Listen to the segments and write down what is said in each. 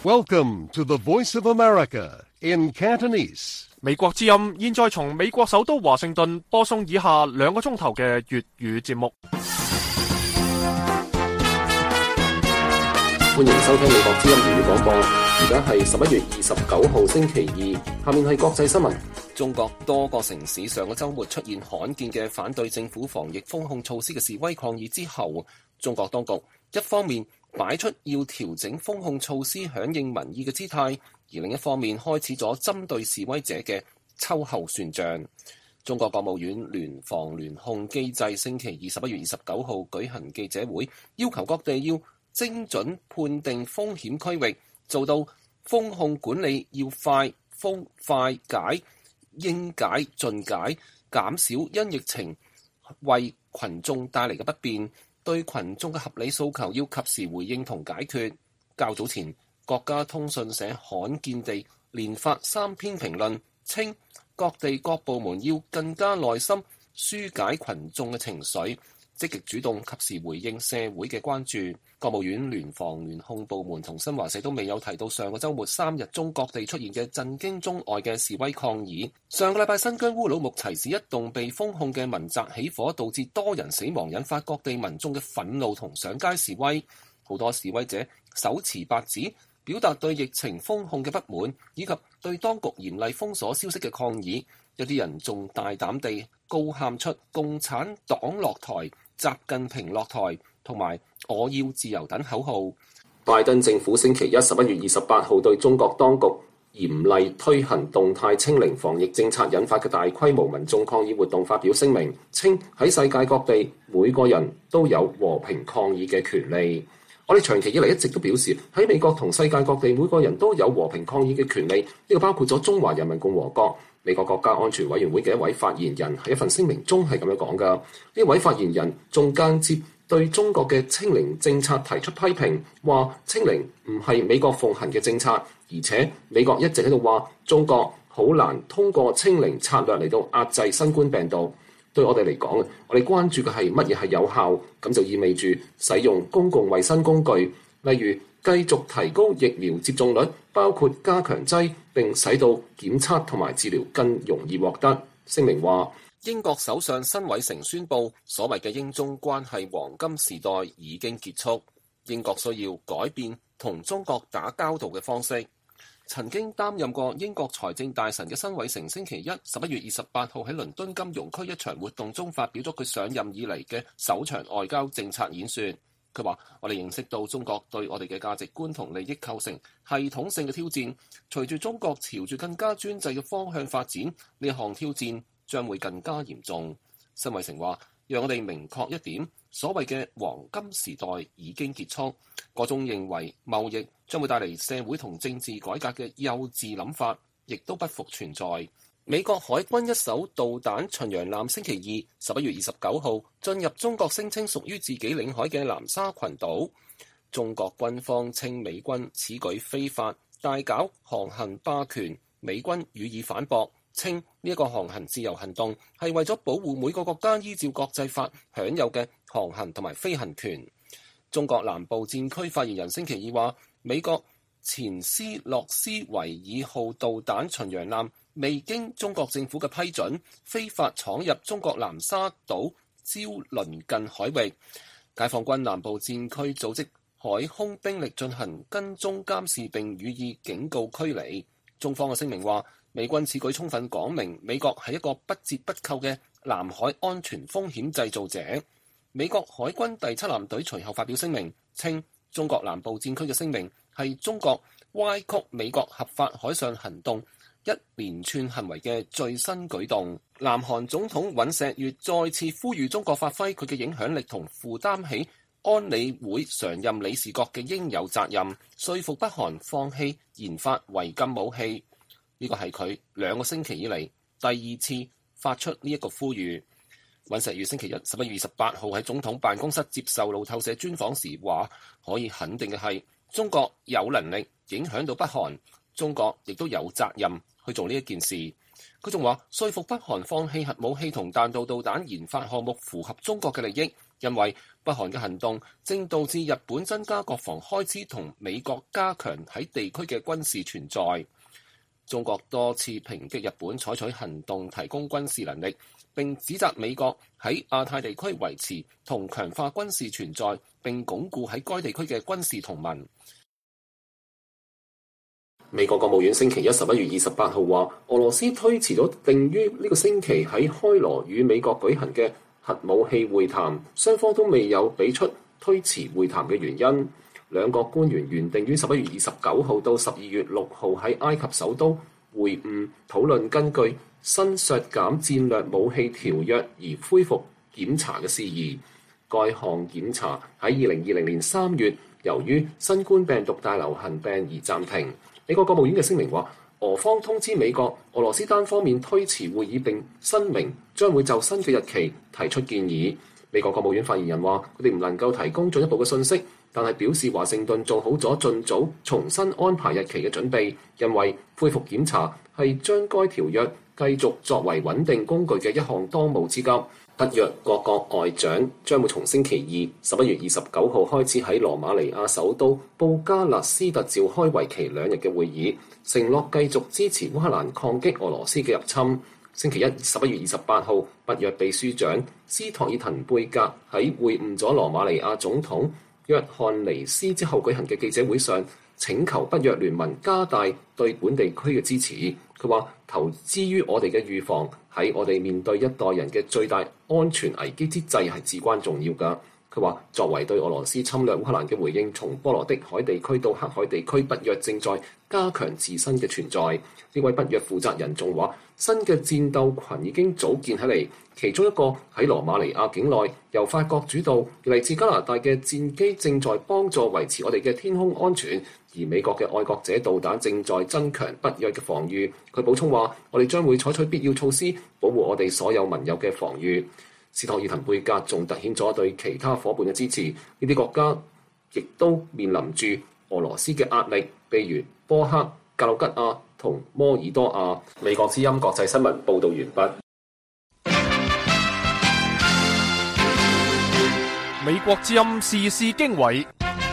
Welcome to the Voice of America in Cantonese. 美國之音現在從美國首都華盛頓播送以下2個鐘頭嘅粵語節目。 歡迎收聽美國之音粵語廣播。而家係11月29號星期二，下面係國際新聞。中國多個城市上個週末出現罕見嘅反對政府防疫封控措施嘅示威抗議之後，中國當局一方面擺出要調整封控措施響應民意嘅姿態，而另一方面開始咗針對示威者嘅秋後算賬。中國國務院聯防聯控機制星期二11月29號舉行記者會，要求各地要精準判定風險區域，做到封控管理要快、封、快解、應解盡解，減少因疫情為群眾帶嚟嘅不便，對群眾嘅合理訴求要及時回應同解決。較早前，國家通訊社罕見地連發3篇評論，稱各地各部門要更加耐心紓解群眾嘅情緒，積極主動及時回應社會嘅關注。國務院聯防聯控部門同新華社都未有提到上個週末3日中各地出現嘅震驚中外嘅示威抗議。上個禮拜新疆烏魯木齊市一棟被封控嘅民宅起火，導致多人死亡，引發各地民眾嘅憤怒同上街示威。好多示威者手持白紙，表達對疫情封控嘅不滿，以及對當局嚴厲封鎖消息嘅抗議。有啲人仲大膽地高喊出共產黨落台、習近平落台同埋我要自由等口號。拜登政府星期一11月28號對中國當局嚴厲推行動態清零防疫政策引發嘅大規模民眾抗議活動發表聲明，稱喺世界各地每個人都有和平抗議嘅權利。我哋長期以嚟一直都表示，喺美國同世界各地每個人都有和平抗議嘅權利，呢個包括咗中華人民共和國。美國國家安全委員會嘅一位發言人喺一份聲明中係咁樣講㗎。呢位發言人仲間接對中國嘅清零政策提出批評，話清零唔係美國奉行嘅政策，而且美國一直喺度話中國好難通過清零策略嚟到壓制新冠病毒。對我哋嚟講，我哋關注嘅係乜嘢係有效，咁就意味住使用公共衛生工具，例如繼續提高疫苗接種率，包括加強劑，並使到檢測同埋治療更容易獲得。聲明話，英國首相辛偉誠宣布，所謂嘅英中關係黃金時代已經結束，英國需要改變同中國打交道嘅方式。曾經擔任過英國財政大臣嘅辛偉誠星期一11月28號喺倫敦金融區一場活動中發表咗佢上任以嚟嘅首場外交政策演說。佢話：我哋認識到中國對我哋嘅價值觀同利益構成系統性嘅挑戰，隨住中國朝住更加專制嘅方向發展，呢項挑戰將會更加嚴重。辛偉誠話：讓我哋明確一點，所謂嘅黃金時代已經結束，嗰種認為貿易將會帶嚟社會同政治改革嘅幼稚諗法，亦都不復存在。美國海軍一艘導彈巡洋艦星期二11月29號進入中國聲稱屬於自己領海嘅南沙群島。中國軍方稱美軍此舉非法，大搞航行霸權。美軍予以反駁，稱呢一個航行自由行動係為咗保護每個國家依照國際法享有嘅航行同埋飛行權。中國南部戰區發言人星期二話，美國前斯洛斯維爾號導彈巡洋艦未經中國政府嘅批准，非法闖入中國南沙島礁鄰近海域。解放軍南部戰區組織海空兵力進行跟蹤監視並予以警告驅離。中方嘅聲明話，美軍此舉充分講明美國係一個不折不扣嘅南海安全風險製造者。美國海軍第7艦隊隨後發表聲明，稱中國南部戰區嘅聲明係中國歪曲美國合法海上行動一連串行為嘅最新舉動。南韓總統尹錫悅再次呼籲中國發揮佢嘅影響力同負擔起安理會常任理事國嘅應有責任，說服北韓放棄研發違禁武器。呢個係佢2個星期以嚟第2次發出呢一個呼籲。尹錫悅星期一11月28號喺總統辦公室接受路透社專訪時話，可以肯定嘅係中國有能力影響到北韓，中國亦都有責任去做呢一件事。佢仲話，說服北韓放棄核武器同彈道導彈研發項目符合中國嘅利益， 因為北韓嘅行動正導致日本增加國防開支同美國加強喺地區嘅軍事存在。中國多次抨擊日本採取行動提供軍事能力，並指責美國喺亞太地區維持同強化軍事存在，並鞏固喺該地區嘅軍事同盟。美國國務院星期一11月28號話，俄羅斯推遲咗定於呢個星期喺開羅與美國舉行嘅核武器會談，雙方都未有俾出推遲會談嘅原因。兩國官員原定於11月29號到12月6號喺埃及首都會晤，討論根據新削減戰略武器條約而恢復檢查嘅事宜。該項檢查喺2020年3月由於新冠病毒大流行病而暫停。美國國務院嘅聲明話，俄方通知美國，俄羅斯單方面推遲會議並申明將會就新嘅日期提出建議。美國國務院發言人話，佢哋唔能夠提供進一步嘅信息，但係表示華盛頓做好咗盡早重新安排日期嘅準備，因為恢復檢查係將該條約繼續作為穩定工具嘅一項當務之急。北約各國外長將會從星期二11月29號開始喺羅馬尼亞首都布加勒斯特召開為期2日嘅會議，承諾繼續支持烏克蘭抗擊俄羅斯嘅入侵。星期一11月28號，北約秘書長斯托爾滕貝格喺會晤咗羅馬尼亞總統約翰尼斯之後舉行嘅記者會上，請求北約聯盟加大對本地區嘅支持。佢話投資於我哋嘅預防，喺我哋面對一代人嘅最大安全危機之際係至關重要㗎。佢話作為對俄羅斯侵略烏克蘭嘅回應，從波羅的海地區到黑海地區，北約正在加強自身嘅存在。呢位北約負責人仲話，新嘅戰鬥群已經組建起嚟，其中一個喺羅馬尼亞境內，由法國主導，嚟自加拿大嘅戰機正在幫助維持我哋嘅天空安全，而美國嘅愛國者導彈正在增強北約嘅防禦。佢補充話，我哋將會採取必要措施，保護我哋所有盟友嘅防禦。斯托爾滕貝格仲凸顯咗對其他伙伴嘅支持，呢啲國家亦都面臨住俄羅斯嘅壓力，譬如波克、格魯吉亞同摩爾多亞。美國之音國際新聞報導完畢。 美國之音時事經緯。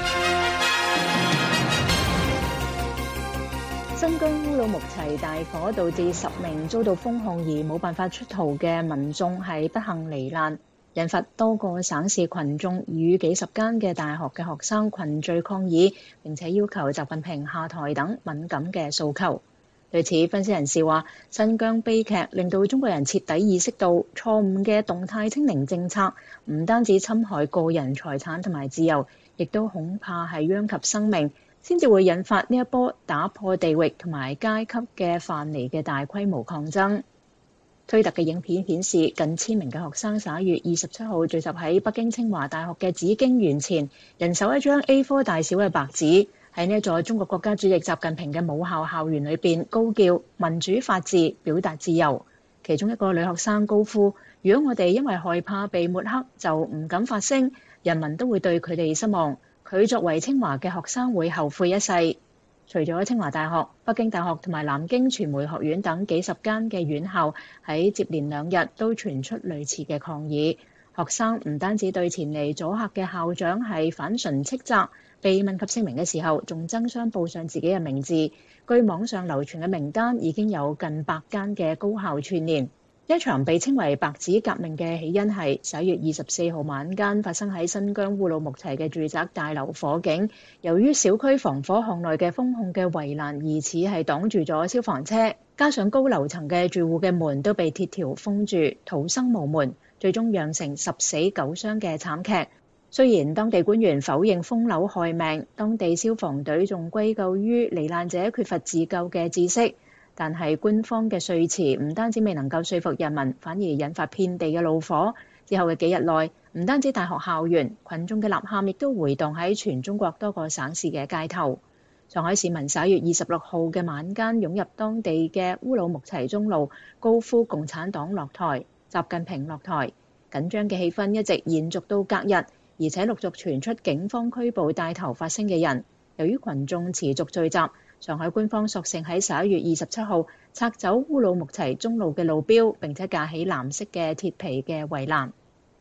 新疆烏魯木齊大火導致10名遭到封控而冇辦法出逃嘅民眾係不幸罹難，引發多個省市群眾與幾十間嘅大學嘅學生群聚抗議，並且要求習近平下台等敏感嘅訴求。對此，分析人士話，新疆悲劇令到中國人徹底意識到錯誤嘅動態清零政策唔單止侵害個人財產同埋自由，亦都恐怕係殃及生命，先至會引發呢一波打破地域同埋階級嘅藩籬嘅大規模抗爭。推特嘅影片顯示，近1000名嘅學生11月27號聚集喺北京清華大學嘅紫荊園前，人手一張 A4 大小嘅白紙，喺呢一座中國國家主席習近平嘅母校校園裏邊高叫民主法治、表達自由。其中一個女學生高呼：如果我哋因為害怕被抹黑就唔敢發聲，人民都會對佢哋失望。佢作為清華嘅學生會後悔一世。除咗清華大學、北京大學同埋南京傳媒學院等幾十間嘅院校喺接連2日都傳出類似嘅抗議。學生唔單止對前嚟阻嚇嘅校長係反唇斥責，被問及姓名嘅時候仲爭相報上自己嘅名字。據網上流傳嘅名單已經有近100間嘅高校串聯。一場被稱為白紙革命嘅起因係11月24號晚間發生喺新疆烏魯木齊嘅住宅大樓火警，由於小區防火巷內嘅封控嘅圍欄疑似係擋住咗消防車，加上高樓層嘅住戶嘅門都被鐵條封住，逃生無門，最終釀成10死9傷嘅慘劇。雖然當地官員否認封樓害命，當地消防隊仲歸咎於罹難者缺乏自救嘅知識，但係官方嘅說辭唔單止未能夠說服人民，反而引發遍地嘅怒火。之後嘅幾日內，唔單止大學校園，群眾嘅吶喊亦都回盪喺全中國多個省市嘅街頭。上海市民11月26號嘅晚間湧入當地嘅烏魯木齊中路，高呼共產黨落台、習近平落台。緊張嘅氣氛一直延續到隔日，而且陸續傳出警方拘捕帶頭發聲嘅人。由於群眾持續聚集，上海官方索性喺11月27號拆走烏魯木齊中路嘅路標，並且架起藍色嘅鐵皮嘅圍欄。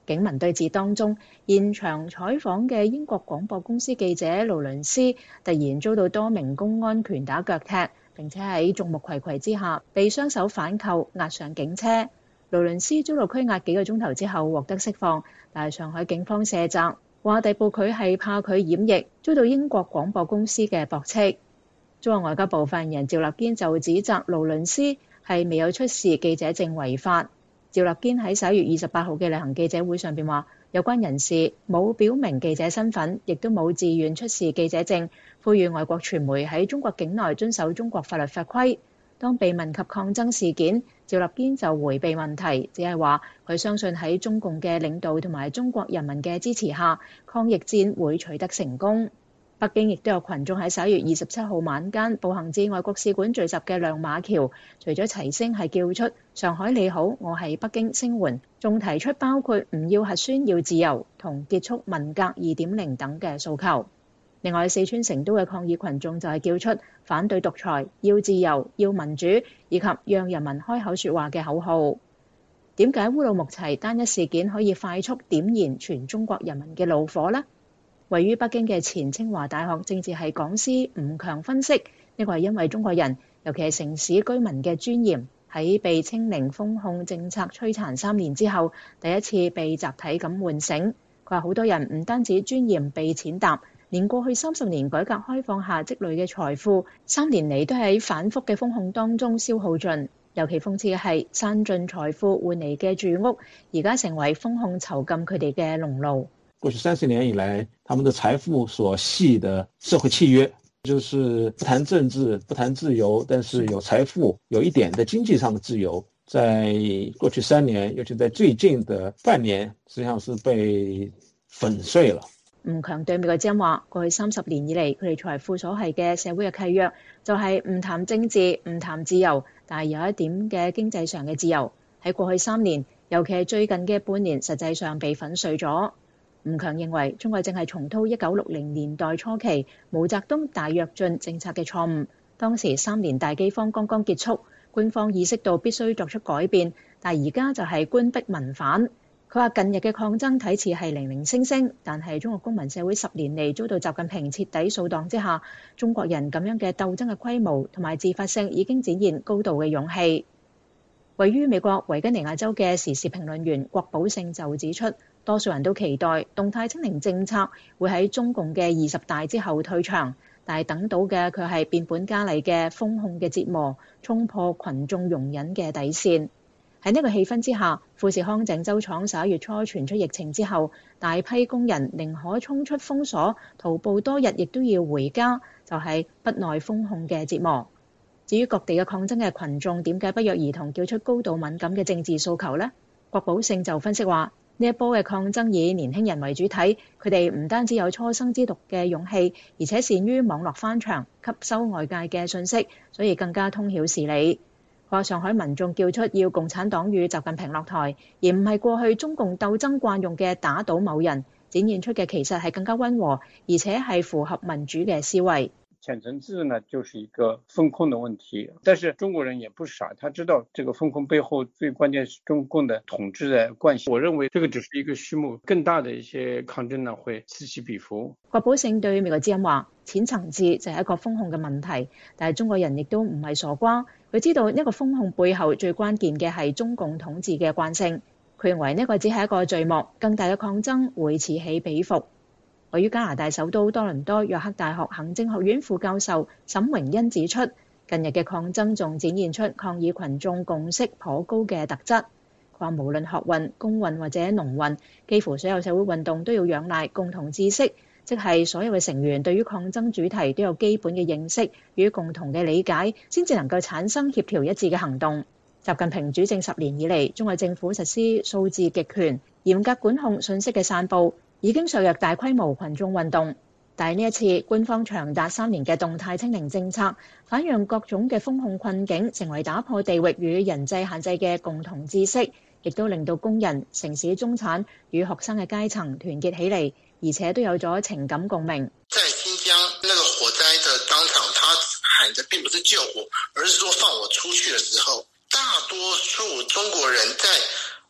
警民對峙當中，現場採訪嘅英國廣播公司記者勞倫斯突然遭到多名公安拳打腳踢，並且喺眾目睽睽之下被雙手反扣押上警車。勞倫斯遭到拘押幾個鐘頭之後獲得釋放，但係上海警方卸責，話逮捕佢係怕佢染疫，遭到英國廣播公司嘅駁斥。中國外交部發言人趙立堅就指責勞倫斯係未有出示記者證違法。趙立堅喺11月28號嘅例行記者會上邊話，有關人士冇表明記者身份，亦都冇自願出示記者證，呼籲外國傳媒喺中國境內遵守中國法律法規。當被問及抗爭事件，趙立堅就迴避問題，只係話佢相信喺中共嘅領導同埋中國人民嘅支持下，抗疫戰會取得成功。北京亦都有群眾喺11月27號晚間步行至外國使館聚集嘅亮馬橋，除咗齊聲係叫出上海你好，我係北京聲援，仲提出包括唔要核酸要自由同結束文革 2.0 等嘅訴求。另外，四川成都嘅抗議群眾就係叫出反對獨裁、要自由、要民主以及讓人民開口說話嘅口號。點解烏魯木齊單一事件可以快速點燃全中國人民嘅怒火呢？位於北京嘅前清華大學政治系講師吳強分析，呢個係因為中國人，尤其係城市居民嘅尊嚴，喺被清零封控政策摧殘3年之後，第一次被集體咁喚醒。佢話好多人唔單止尊嚴被踐踏，連過去30年改革開放下積累嘅財富，3年嚟都喺反覆嘅封控當中消耗盡。尤其諷刺嘅係，散盡財富換嚟嘅住屋，而家成為封控囚禁佢哋嘅籠牢。 過去30年以來，他們的財富所繫的社會契約，就是不談政治、不談自由，但是有財富、有一點的經濟上的自由，在過去3年，尤其在最近的半年，實際上是被粉碎了。吳強對美國之音話，過去30年以嚟，佢哋財富所繫嘅社會嘅契約，就係唔談政治、唔談自由，但係有一點嘅經濟上嘅自由。喺過去3年，尤其係最近嘅半年，實際上被粉碎咗。吳強認為，中國正係重蹈1960年代初期毛澤東大躍進政策嘅錯誤。當時3年大饑荒剛剛結束，官方意識到必須作出改變，但而家就係官逼民反。佢話近日嘅抗爭睇似係零零星星，但係中國公民社會10年嚟遭到習近平徹底掃蕩之下，中國人咁樣嘅鬥爭嘅規模同埋自發性已經展現高度嘅勇氣。位於美國維吉尼亞州嘅時事評論員郭寶勝就指出，多數人都期待動態清零政策會喺中共嘅20大之後退場，但係等到嘅佢係變本加厲嘅封控嘅折磨，衝破群眾容忍嘅底線。喺呢個氣氛之下，富士康鄭州廠11月初傳出疫情之後，大批工人寧可衝出封鎖，徒步多日亦都要回家，就係不耐封控嘅折磨。至於各地嘅抗爭嘅群眾點解不約而同叫出高度敏感嘅政治訴求呢？郭寶勝就分析話，呢一波嘅抗爭以年輕人為主體，佢哋唔單止有初生之犢嘅勇氣，而且善於網絡翻牆，吸收外界嘅信息，所以更加通曉事理。話上海民眾叫出要共產黨與習近平落台，而唔係過去中共鬥爭慣用嘅打倒某人，展現出嘅其實係更加溫和，而且係符合民主嘅思維。 淺層次呢，就是一個封控的問題，但是中國人也不傻，他知道這個封控背後最關鍵是中共的統治的慣性。我認為這個只是一個序幕，更大的一些抗爭呢會此起彼伏。 郭寶勝對美國之音話，淺層次就係一個封控嘅問題，但係中國人亦都唔係傻瓜，佢知道呢個封控背後最關鍵嘅係中共統治嘅慣性。佢認為呢個只係一個序幕，更大嘅抗爭會此起彼伏。位於加拿大首都多倫多約克大學行政學院副教授沈榮恩指出，近日嘅抗爭仲展現出抗議群眾共識頗高嘅特質。佢話無論學運、工運或者農運，幾乎所有社會運動都要仰賴共同知識，即係所有嘅成員對於抗爭主題都有基本嘅認識與共同嘅理解，先至能夠產生協調一致嘅行動。習近平主政10年以嚟，中國政府實施數字極權，嚴格管控信息嘅散佈，已經削弱大規模群眾運動。但係呢一次官方長達3年嘅動態清零政策，反讓各種嘅封控困境成為打破地域與人際限制嘅共同知識，亦都令到工人、城市中產與學生嘅階層團結起嚟，而且都有咗情感共鳴。 在新疆那個火災的當場，他喊的並不是救火，而是說放我出去的時候，大多數中國人在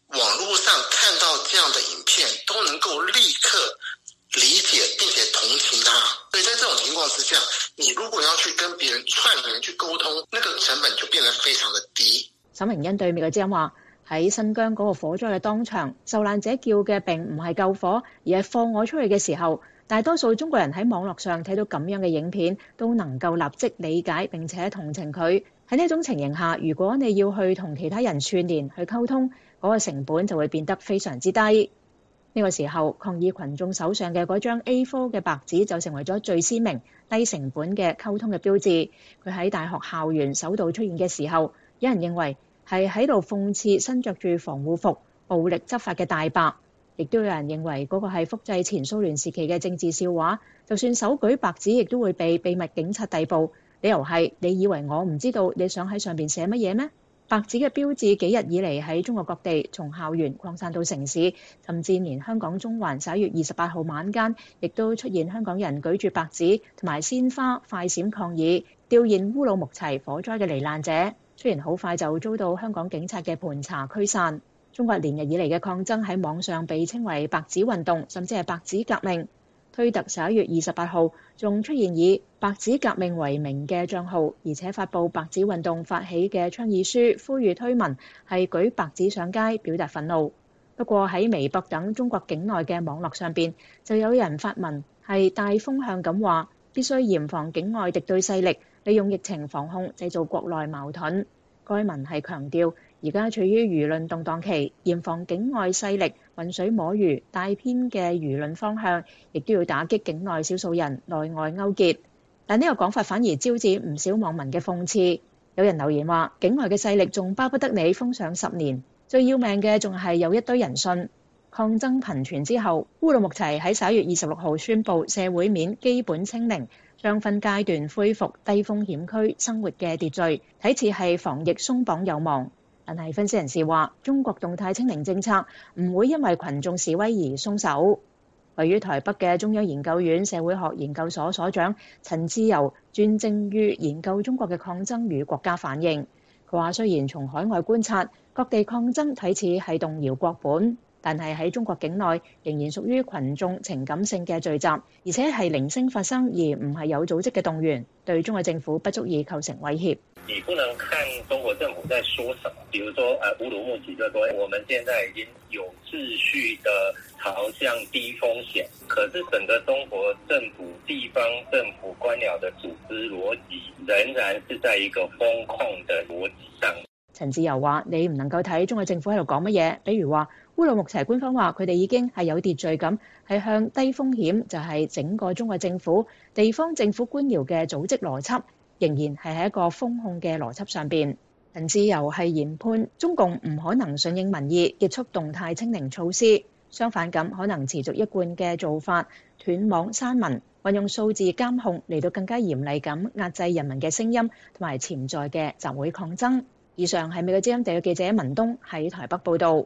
網絡上看到這樣的影片都能夠立刻理解並且同情他，所以在這種情況之下，你如果要去跟別人串聯去溝通，那個成本就變得非常的低。 沈榮恩對面嘅聲話，喺新疆嗰個火災嘅當場，受難者叫嘅並唔係救火，而係放我出去嘅時候，大多數中國人喺網絡上睇到咁樣嘅影片，都能夠立即理解並且同情佢。喺呢種情形下，如果你要去同其他人串聯去溝通，嗰個成本就會變得非常之低。呢個時候，抗議群眾手上嘅嗰張 A4 嘅白紙就成為咗最鮮明、低成本嘅溝通嘅標誌。佢喺大學校園首度出現嘅時候，有人認為係喺度諷刺身着住防護服、暴力執法嘅大白，亦都有人認為嗰個係複製前蘇聯時期嘅政治笑話。就算手舉白紙，亦都會被秘密警察逮捕。理由係你以為我唔知道你想喺上邊寫乜嘢咩？白紙嘅標誌幾日以嚟喺中國各地從校園擴散到城市，甚至連香港中環11月28號晚間，亦都出現香港人舉住白紙同埋鮮花快閃抗議，悼念烏魯木齊火災嘅罹難者。雖然好快就遭到香港警察嘅盤查驅散，中國連日以嚟嘅抗爭喺網上被稱為白紙運動，甚至係白紙革命。推特11月28號仲出現以白紙革命為名嘅帳號，而且發布白紙運動發起嘅倡議書，呼籲推文係舉白紙上街表達憤怒。不過喺微博等中國境內嘅網絡上邊，就有人發文係帶風向咁話，必須嚴防境外敵對勢力利用疫情防控製造國內矛盾。該文係強調，而家處於輿論動盪期，嚴防境外勢力渾水摸魚帶偏嘅輿論方向，亦都要打擊境內少數人內外勾結。但呢個講法反而招致唔少網民嘅諷刺。有人留言話，境外嘅勢力仲巴不得你封上10年，最要命嘅仲係有一堆人信。抗爭頻傳之後，烏魯木齊喺11月26號宣布社會面基本清零，將分階段恢復低風險區生活嘅秩序，睇似係防疫鬆綁有望。但係分析人士話，中國動態清零政策唔會因為群眾示威而鬆手。位於台北嘅中央研究院社會學研究所所長陳志柔專精於研究中國嘅抗爭與國家反應。佢話，雖然從海外觀察，各地抗爭睇似係動搖國本，但係喺中國境內仍然屬於群眾情感性嘅聚集，而且係零星發生，而唔係有組織嘅動員，對中國政府不足以構成威脅。 你不能看中國政府在說什麼，比如說烏魯木齊就說我們現在已經有秩序的朝向低風險，可是整個中國政府、地方政府官僚的組織邏輯仍然是在一個風控的邏輯上。 陳志柔話，你唔能夠睇中國政府喺度講乜嘢，比如話烏魯木齊官方話佢哋已經係有秩序咁，係向低風險，就係整個中國政府、地方政府官僚嘅組織邏輯，仍然係喺一個風控嘅邏輯上邊。陳志柔係研判中共唔可能順應民意結束動態清零措施，相反咁可能持續一貫嘅做法，斷網刪文，運用數字監控嚟到更加嚴厲咁壓制人民嘅聲音同埋潛在嘅集會抗爭。以上係美國之音地嘅記者文東喺台北報導。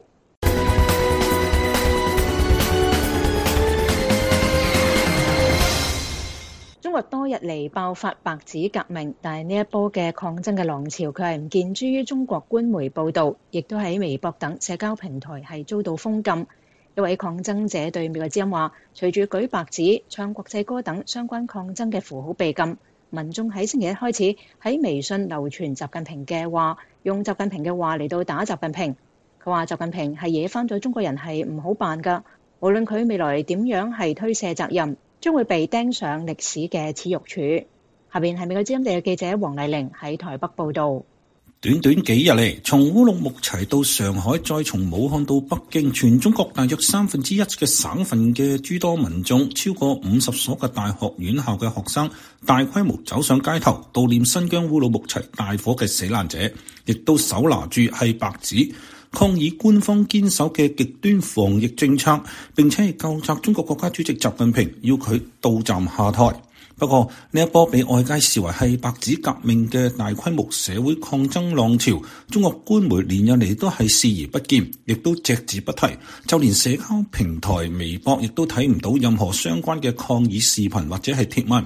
中國多日嚟爆發白紙革命，但係呢一波嘅抗爭嘅浪潮，佢係唔見諸於中國官媒報導，亦都喺微博等社交平台係遭到封禁。一位抗爭者對美國之音話，隨住舉白紙、唱國際歌等相關抗爭嘅符號被禁，民眾喺星期一開始喺微信流傳習近平嘅話，用習近平嘅話嚟到打習近平。佢話習近平係惹翻咗中國人係唔好辦㗎，無論佢未來點樣係推卸責任，將會被釘上歷史嘅恥辱柱。下邊係美國之音地嘅記者黃麗玲喺台北報導。 短短幾日嚟，從烏魯木齊到上海，再從武漢到北京，全中國大約1/3嘅省份嘅諸多民眾，超過50所嘅大學院校嘅學生，大規模走上街頭悼念新疆烏魯木齊大火嘅死難者，亦都手拿住係白紙，抗議官方堅守嘅極端防疫政策，並且係究責中國國家主席習近平，要佢到站下台。不過呢一波被外界視為係白紙革命嘅大規模社會抗爭浪潮，中國官媒連日嚟都係視而不見，亦都隻字不提，就連社交平台微博亦都睇唔到任何相關嘅抗議視頻或者係貼文。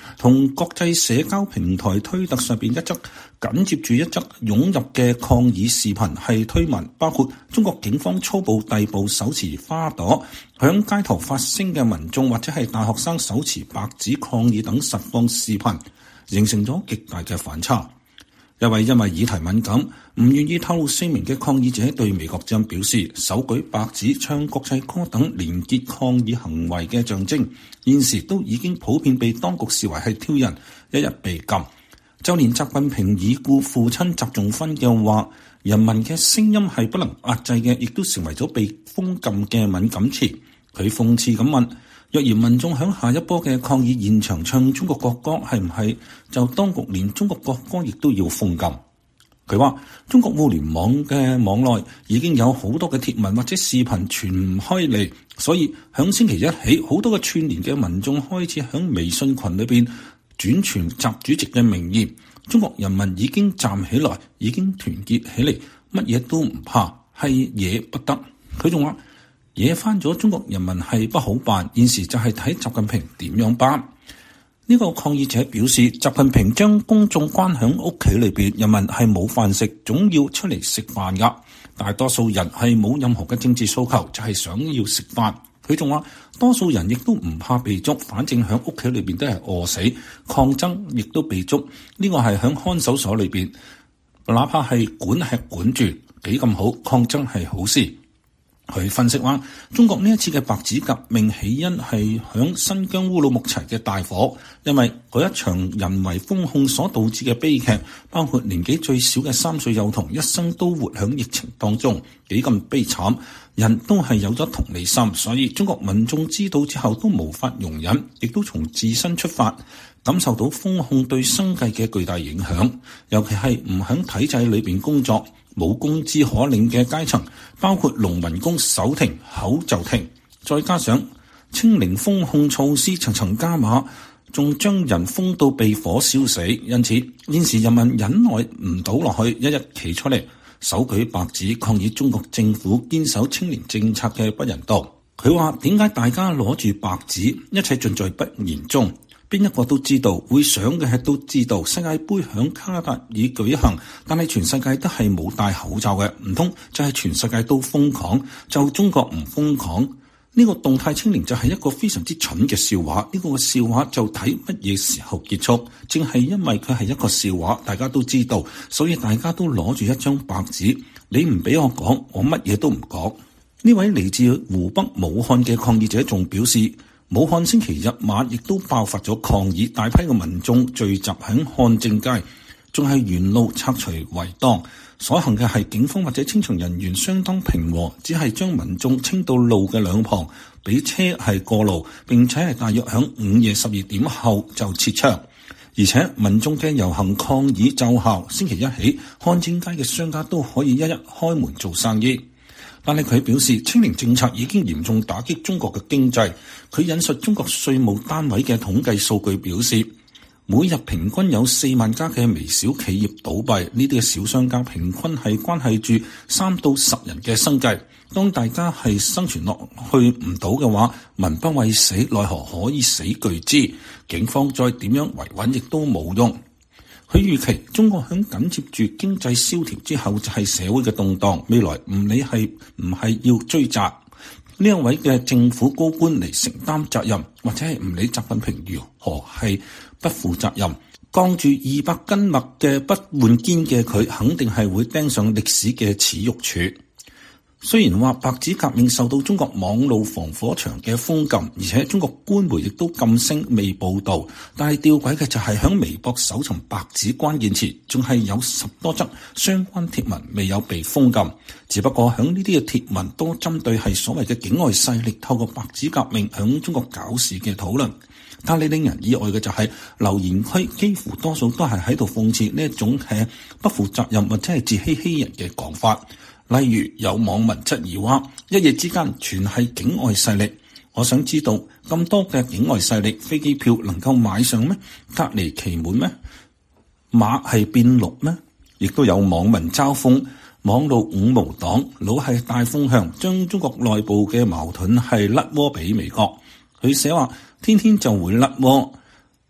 同國際社交平台推特上邊一則緊接住一則湧入嘅抗議視頻係推文，包括中國警方粗暴逮捕手持花朵響街頭發聲嘅民眾，或者係大學生手持白紙抗議等實況視頻，形成咗極大嘅反差。因為議題敏感，唔願意透露姓名嘅抗議者對美國之音表示，手舉白紙唱國際歌等連結抗議行為嘅象徵，現時都已經普遍被當局視為係挑釁，一日被禁。就連習近平已故父親習仲勳嘅話，人民嘅聲音係不能壓制嘅，亦都成為咗被封禁嘅敏感詞。佢諷刺咁問，若然民眾響下一波嘅抗議現場唱中國國歌，係唔係就當局連中國國歌亦都要封禁？佢話中國互聯網嘅網內已經有好多嘅貼文或者視頻傳唔開嚟，所以響星期一起，好多嘅串聯嘅民眾開始響微信群裏邊轉傳習主席嘅名言，中國人民已經站起來，已經團結起嚟，乜嘢都唔怕，係惹不得。佢仲話惹翻咗中國人民係不好辦，現時就係睇習近平點樣辦。呢個抗議者表示，習近平將公眾關響屋企裏邊，人民係冇飯食，總要出嚟食飯噶。大多數人係冇任何嘅政治訴求，就係想要食飯。佢仲話，多數人亦都唔怕被捉，反正響屋企裏邊都係餓死，抗爭亦都被捉。呢個係響看守所裏邊，哪怕係管吃管住，幾咁好，抗爭係好事。佢分析話，中國呢一次嘅白紙革命起因係響新疆烏魯木齊嘅大火，因為嗰一場人為封控所導致嘅悲劇，包括年紀最小嘅3歲幼童一生都活響疫情當中，幾咁悲慘，人都係有咗同理心，所以中國民眾知道之後都無法容忍，亦都從自身出發，感受到封控對生計嘅巨大影響，尤其係唔響體制裏邊工作，冇工資可領嘅階層，包括農民工手停口就停，再加上清零封控措施層層加碼，仲將人封到被火燒死，因此現時人民忍耐唔到落去，一日企出嚟手舉白紙抗議中國政府堅守清零政策嘅不人道。佢話點解大家攞住白紙，一切盡在不言中。邊一個都知道，會想嘅係都知道，世界盃響卡達爾舉行，但係全世界都係冇戴口罩嘅，唔通就係全世界都瘋狂，就中國唔瘋狂？呢個動態清零就係一個非常之蠢嘅笑話，呢個笑話就睇乜嘢時候結束。正係因為佢係一個笑話，大家都知道，所以大家都攞住一張白紙，你唔俾我講，我乜嘢都唔講。呢位嚟自湖北武漢嘅抗議者仲表示，武漢星期日晚亦都爆發咗抗議，大批嘅民眾聚集喺漢正街，仲係沿路拆除圍擋，所幸嘅係警方或者清場人員相當平和，只係將民眾清到路嘅兩旁，俾車係過路，並且係大約響午夜12點後就撤場。而且民眾嘅遊行抗議奏效，星期一起漢正街嘅商家都可以一一開門做生意。但係佢表示，清零政策已經嚴重打擊中國嘅經濟。佢引述中國稅務單位嘅統計數據表示，每日平均有4萬家嘅微小企業倒閉，呢啲嘅小商家平均係關係住3到10人嘅生計。當大家係生存落去唔到嘅話，民不畏死，奈何可以死懼之？警方再點樣維穩亦都冇用。佢預期中國響緊接住經濟蕭條之後就係社會嘅動盪，未來唔理係唔係要追責呢一位嘅政府高官嚟承擔責任，或者係唔理習近平如何係不負責任，扛住200斤麥嘅不換肩嘅佢，肯定係會釘上歷史嘅恥辱柱。雖然話白紙革命受到中國網路防火牆嘅封禁，而且中國官媒亦都禁聲未報導，但係吊詭嘅就係響微博搜尋白紙關鍵詞，仲係有10多則相關貼文未有被封禁。只不過響呢啲嘅貼文多針對係所謂嘅境外勢力透過白紙革命響中國搞事嘅討論。但係令人意外嘅就係留言區幾乎多數都係喺度諷刺呢一種係不負責任或者係自欺欺人嘅講法。例如有網民質疑話，一夜之間全係境外勢力。我想知道咁多嘅境外勢力，飛機票能夠買上咩？隔離期滿咩？馬係變綠咩？亦都有網民嘲諷網路五毛黨老係大風向，將中國內部嘅矛盾係甩鍋俾美國。佢寫話天天就會甩鍋，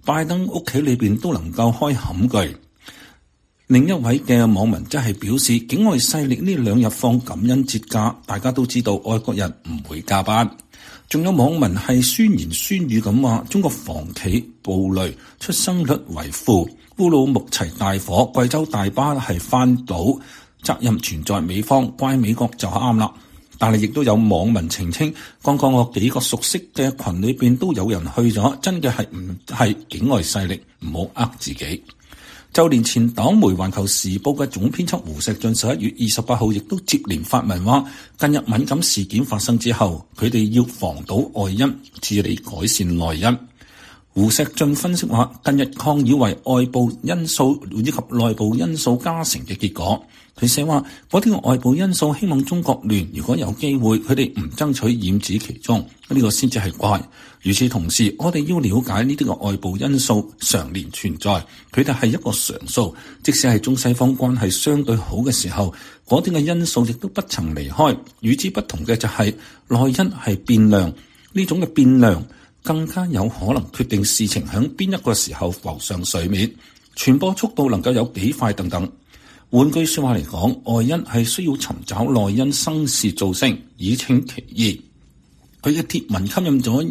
拜登屋企裏邊都能夠開冚具。另一位嘅網民則係表示，境外勢力呢2日放感恩節假，大家都知道外國人唔會加班。仲有網民係宣言宣語咁話，中國房企暴雷，出生率為負，烏魯木齊大火，貴州大巴係翻倒，責任存在美方，怪美國就啱啦。但係亦都有網民澄清，剛剛我幾個熟悉嘅群裏邊都有人去咗，真嘅係唔係境外勢力，唔好呃自己。就連前黨媒《環球時報》嘅總編輯胡錫進11月28號亦都接連發文話，近日敏感事件發生之後，佢哋要防堵外因，治理改善內因。胡錫進分析話，近日抗議為外部因素以及內部因素加成嘅結果。佢寫話，嗰啲外部因素希望中國亂，如果有機會，佢哋唔爭取染指其中，呢個先至係怪。與此同時，我哋要了解呢啲嘅外部因素常年存在，佢哋係一個常數。即使係中西方關係相對好嘅時候，嗰啲嘅因素亦都不曾離開。與之不同嘅就係內因係變量，呢種嘅變量更加有可能決定事情響邊一個時候浮上水面，傳播速度能夠有幾快等等。換句說話嚟講，外因係需要尋找內因生事造成，以稱其意。佢嘅貼文吸引咗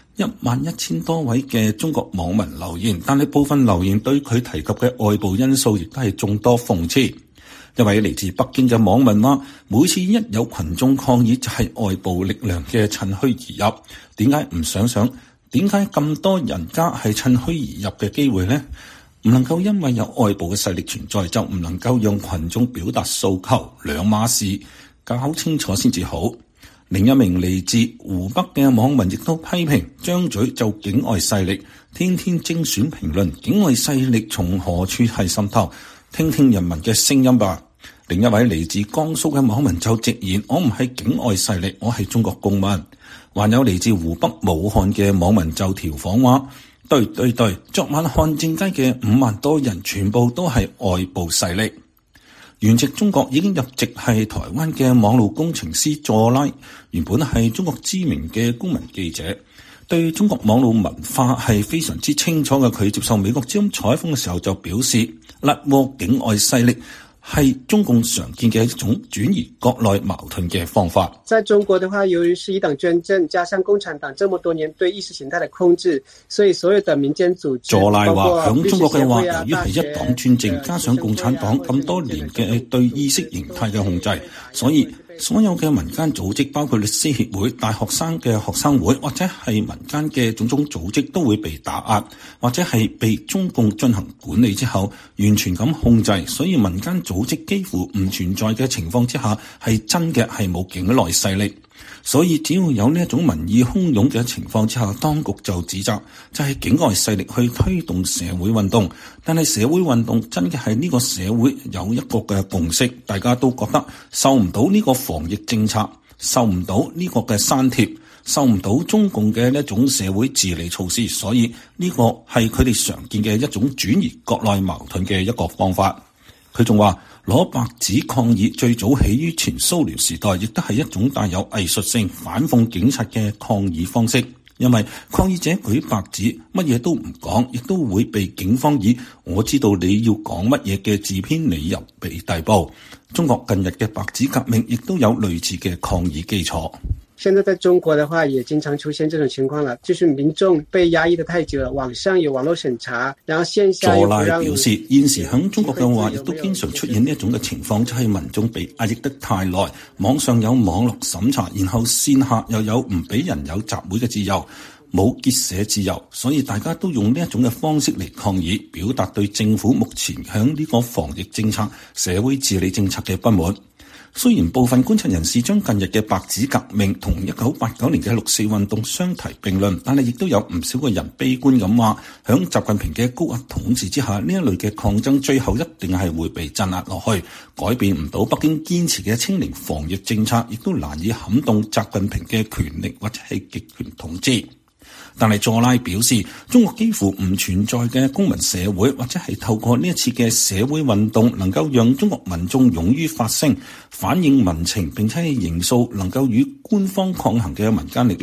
11000多位嘅中國網民留言，但係部分留言對佢提及嘅外部因素亦都係眾多諷刺。一位嚟自北京嘅網民話，每次一有群眾抗議就係外部力量嘅趁虛而入，點解唔想想點解咁多人家係趁虛而入嘅機會呢？唔能夠因為有外部嘅勢力存在就唔能夠讓群眾表達訴求，兩碼事，搞清楚先至好。另一名嚟自湖北嘅網民亦都批評，張嘴就境外勢力，天天精選評論，境外勢力從何處係滲透？聽聽人民嘅聲音吧。另一位嚟自江蘇嘅網民就直言，我唔係境外勢力，我係中國公民。還有嚟自湖北武漢嘅網民就調侃話，對，昨晚看正街嘅5萬多人全部都係外部勢力。原籍中國已經入籍係台灣嘅網絡工程師佐拉，原本係中國知名嘅公民記者，對中國網絡文化係非常之清楚嘅。佢接受美國之音採訪嘅時候就表示，甩鍋境外勢力係中共常見嘅一種轉移國內矛盾嘅方法。 在中國的話，由於是一黨專政，加上共產黨這麼多年對意識形態的控制，所以所有的民間組織， 佐拉話響中國嘅話，由於係一黨專政，加上共產黨咁多年嘅對意識形態嘅控制，所以所有嘅民間組織，包括律師協會、大學生嘅學生會，或者係民間嘅種種組織，都會被打壓，或者係被中共進行管理之後完全咁控制。所以民間組織幾乎唔存在嘅情況之下，係真嘅係冇境內勢力。所以只要有呢一種民意洶湧嘅情況之下，當局就指責就係境外勢力去推動社會運動。但係社會運動真嘅係呢個社會有一個嘅共識，大家都覺得受唔到呢個防疫政策，受唔到呢個嘅刪帖，受唔到中共嘅呢一種社會治理措施，所以呢個係佢哋常見嘅一種轉移國內矛盾嘅一個方法。佢仲話，攞白紙抗議最早起於前蘇聯時代，亦都係一種帶有藝術性反諷警察嘅抗議方式。因為抗議者舉白紙，乜嘢都唔講，亦都會被警方以我知道你要講乜嘢嘅自編理由被逮捕。中國近日嘅白紙革命亦都有類似嘅抗議基礎。 現在在中國的話，也經常出現這種情況了，就是民眾被壓抑得太久了，網上有網絡審查，然後線下又不讓。佐拉表示，現時響中國嘅話，亦都經常出現呢一種嘅情況，就係民眾被壓抑得太耐，網上有網絡審查，然後線下又有唔俾人有集會嘅自由，冇結社自由，所以大家都用呢一種嘅方式嚟抗議，表達對政府目前響呢個防疫政策、社會治理政策嘅不滿。雖然部分觀察人士將近日嘅白紙革命同1989年嘅六四運動相提並論，但係亦都有唔少嘅人悲觀咁話，響習近平嘅高壓統治之下，呢一類嘅抗爭最後一定係會被鎮壓落去，改變唔到北京堅持嘅清零防疫政策，亦都難以撼動習近平嘅權力或者係極權統治。但係佐拉表示，中國幾乎唔存在嘅公民社會，或者係透過呢一次嘅社會運動，能夠讓中國民眾勇於發聲，反映民情，並且係形塑能夠與官方抗衡嘅民間力量。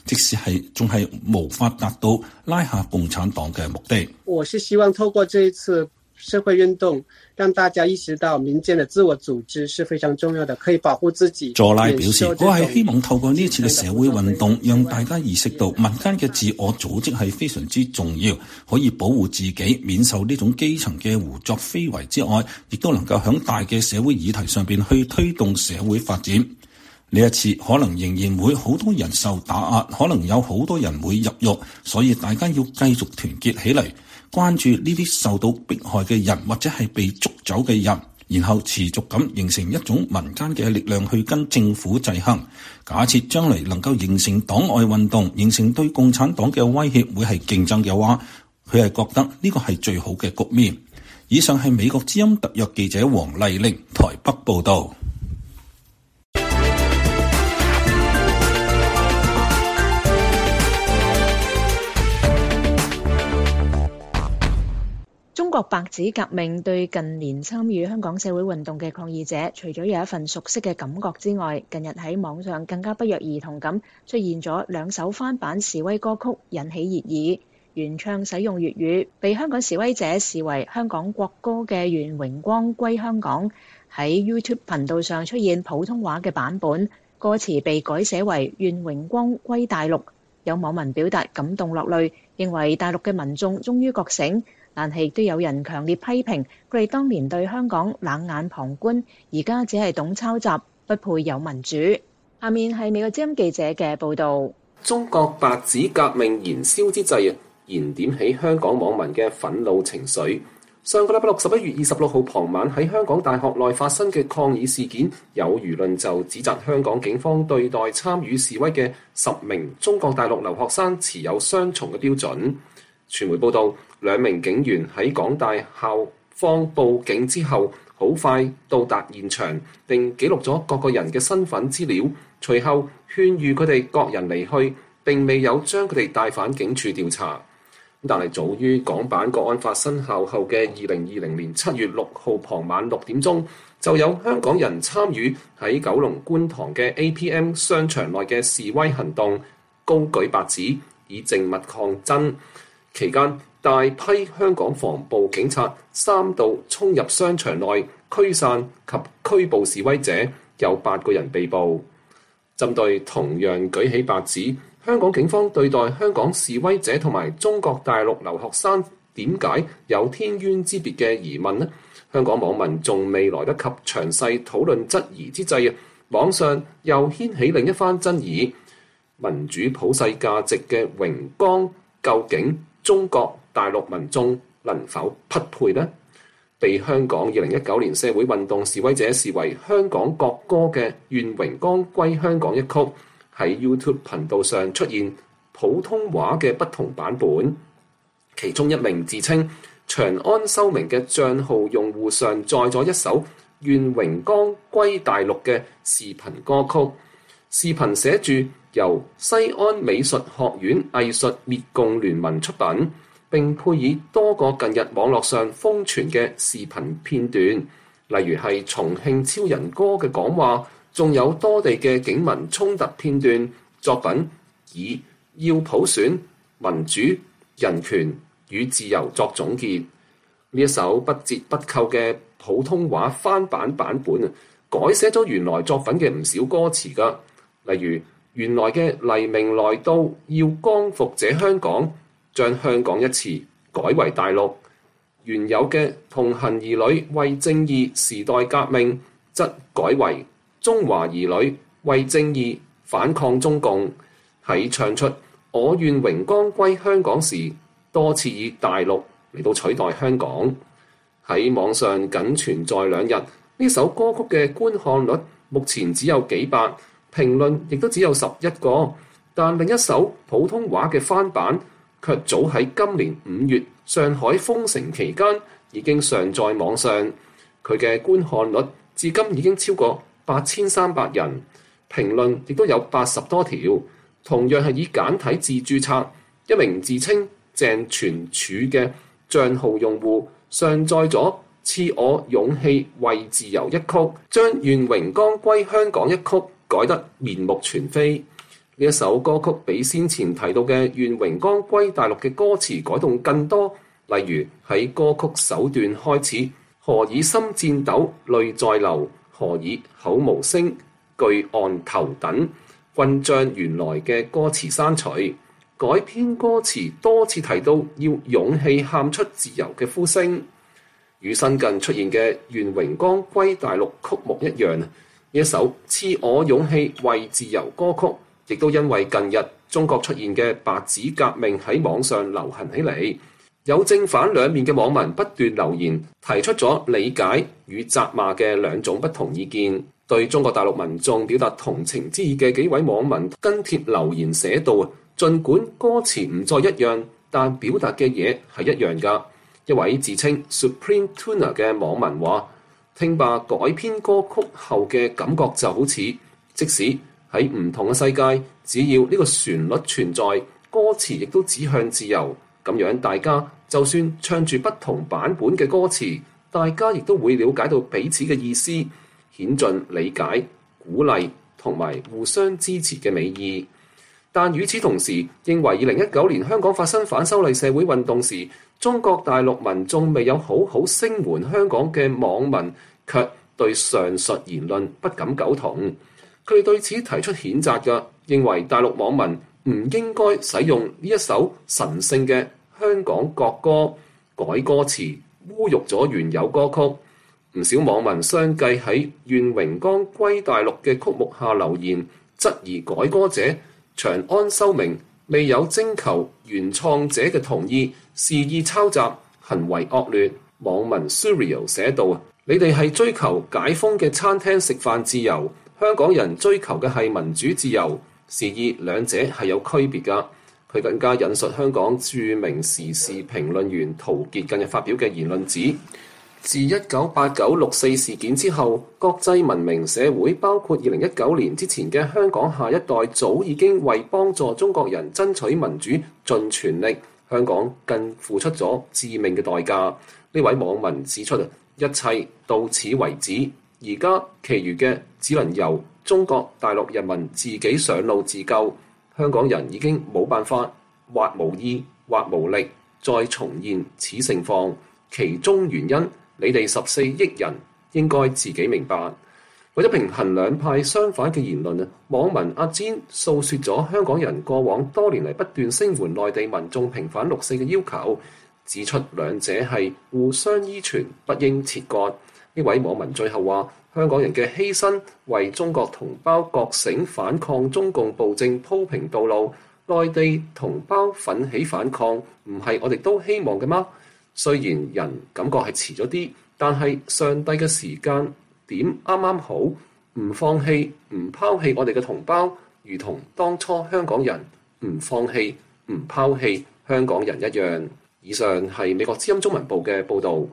即使仲係無法達到拉下共產黨嘅目的。 我是希望透過這一次社會運動，讓大家意識到民間的自我組織是非常重要的，可以保護自己。 佐拉表示，我係希望透過呢次嘅社會運動，讓大家意識到民間嘅自我組織係非常之重要，可以保護自己免受呢種基層嘅胡作非為之外，亦都能夠響大嘅社會議題上邊去推動社會發展。呢一次可能仍然會好多人受打壓，可能有好多人會入獄，所以大家要繼續團結起嚟，關注呢啲受到迫害嘅人或者係被捉走嘅人，然後持續咁形成一種民間嘅力量去跟政府制衡。假設將來能夠形成黨外運動，形成對共產黨嘅威脅會係競爭嘅話，佢係覺得呢個係最好嘅局面。以上係美國之音特約記者黃麗玲台北報道。 中國白紙革命對近年參與香港社會運動嘅抗議者，除咗有一份熟悉嘅感覺之外，近日喺網上更加不約而同咁出現咗兩首翻版示威歌曲，引起熱議。原唱使用粵語，被香港示威者視為香港國歌嘅《願榮光歸香港》，喺 YouTube 頻道上出現普通話嘅版本，歌詞被改寫為《願榮光歸大陸》。有網民表達感動落淚，認為大陸嘅民眾終於覺醒。但係亦都有人強烈批評佢哋當年對香港冷眼旁觀，而家只係懂抄襲，不配有民主。下面係美國之音記者嘅報導。 中國白紙革命燃燒之際，燃點起香港網民嘅憤怒情緒。上個禮拜六11月26號傍晚喺香港大學內發生嘅抗議事件，有輿論就指責香港警方對待參與示威嘅10名中國大陸留學生持有雙重嘅標準。傳媒報道，2名警員喺港大校方報警之後，好快到達現場，並記錄咗各個人嘅身份資料，隨後勸喻佢哋各人離去，並未有將佢哋帶返警署調查。但係早於港版國安法生效後嘅2020年7月6號傍晚6點鐘，就有香港人參與喺九龍觀塘嘅 APM 商場內嘅示威行動，高舉白紙以靜默抗爭。期間，大批香港防暴警察3度衝入商場內驅散及拘捕示威者，有8個人被捕。針對同樣舉起白紙，香港警方對待香港示威者同埋中國大陸留學生點解有天淵之別嘅疑問呢？香港網民仲未來得及詳細討論質疑之際，網上又掀起另一番爭議：民主普世價值嘅榮光究竟中國大陸民眾能否匹配呢？被香港2019年社會運動示威者視為香港國歌嘅《願榮光歸香港》一曲，喺 YouTube 頻道上出現普通話嘅不同版本。其中一名自稱長安修明嘅帳號用戶上載咗一首《願榮光歸大陸》嘅視頻歌曲，視頻寫住由西安美術學院藝術滅共聯盟出品，並配以多個近日網絡上瘋傳嘅視頻片段，例如係重慶超人歌嘅講話，仲有多地嘅警民衝突片段。作品以要普選、民主、人權與自由作總結。呢一首不折不扣嘅普通話翻版版本改寫咗原來作品嘅唔少歌詞㗎，例如原來嘅黎明來到要光復這香港，將香港一詞改為大陸；原有嘅同行兒女為正義時代革命，則改為中華兒女為正義反抗中共。喺唱出我願榮光歸香港時，多次以大陸嚟到取代香港。喺網上僅存在2日，呢首歌曲嘅觀看率目前只有幾百，評論亦都只有11個。但另一首普通話嘅翻版卻早喺今年5月上海封城期間已經上載網上，佢嘅觀看率至今已經超過8300人，評論亦都有80多條。同樣係以簡體字註冊，一名自稱鄭全柱嘅帳號用戶上載咗賜我勇氣為自由一曲，將願榮光歸香港一曲改得面目全非。 呢一首歌曲比先前提到嘅願榮光歸大陸嘅歌詞改動更多，例如喺歌曲首段開始，何以心顫抖，淚在流，何以口無聲，巨案頭等，均將原來嘅歌詞刪除，改編歌詞多次提到要勇氣喊出自由嘅呼聲。與新近出現嘅願榮光歸大陸曲目一樣，呢一首賜我勇氣為自由歌曲，亦都因為近日中國出現嘅白紙革命喺網上流行起嚟，有正反兩面嘅網民不斷留言，提出咗理解與責罵嘅兩種不同意見。對中國大陸民眾表達同情之意嘅幾位網民跟帖留言寫道：儘管歌詞唔再一樣，但表達嘅嘢係一樣㗎。一位自稱 Supreme Tuner 嘅網民話：聽罷改編歌曲後嘅感覺就好似，即使喺唔同嘅世界，只要呢個旋律存在，歌詞亦都指向自由。咁樣大家就算唱住不同版本嘅歌詞，大家亦都會了解到彼此嘅意思，顯盡理解、鼓勵同埋互相支持嘅美意。但與此同時，認為2019年香港發生反修例社會運動時，中國大陸民眾未有好好聲援香港嘅網民，卻對上述言論不敢苟同。佢哋對此提出譴責嘅，認為大陸網民唔應該使用呢一首神聖嘅香港國歌改歌詞，侮辱咗原有歌曲。唔少網民相繼喺願榮光歸大陸嘅曲目下留言，質疑改歌者長安修明未有徵求原創者嘅同意，肆意抄襲，行為惡劣。網民 Surreal 寫道：你哋係追求解封嘅餐廳食飯自由，香港人追求嘅係民主自由，示意兩者係有區別㗎。佢更加引述香港著名時事評論員陶傑近日發表嘅言論指，自1989六四事件之後，國際文明社會包括2019年之前嘅香港下一代，早已經為幫助中國人爭取民主盡全力，香港更付出咗致命嘅代價。呢位網民指出，一切到此為止，而家其餘嘅只能由中國大陸人民自己上路自救。香港人已經冇辦法，或無意或無力再重現此盛況，其中原因你哋14億人應該自己明白。為咗平衡兩派相反嘅言論，網民阿煎訴說咗香港人過往多年嚟不斷聲援內地民眾平反六四嘅要求，指出兩者係互相依存，不應切割。呢位網民最後話：香港人嘅犧牲為中國同胞覺醒反抗中共暴政鋪平道路，內地同胞奮起反抗，唔係我哋都希望嘅嗎？雖然人感覺係遲咗啲，但係上帝嘅時間點啱啱好，唔放棄唔拋棄我哋嘅同胞，如同當初香港人唔放棄唔拋棄香港人一樣。以上係美國之音中文部嘅報導。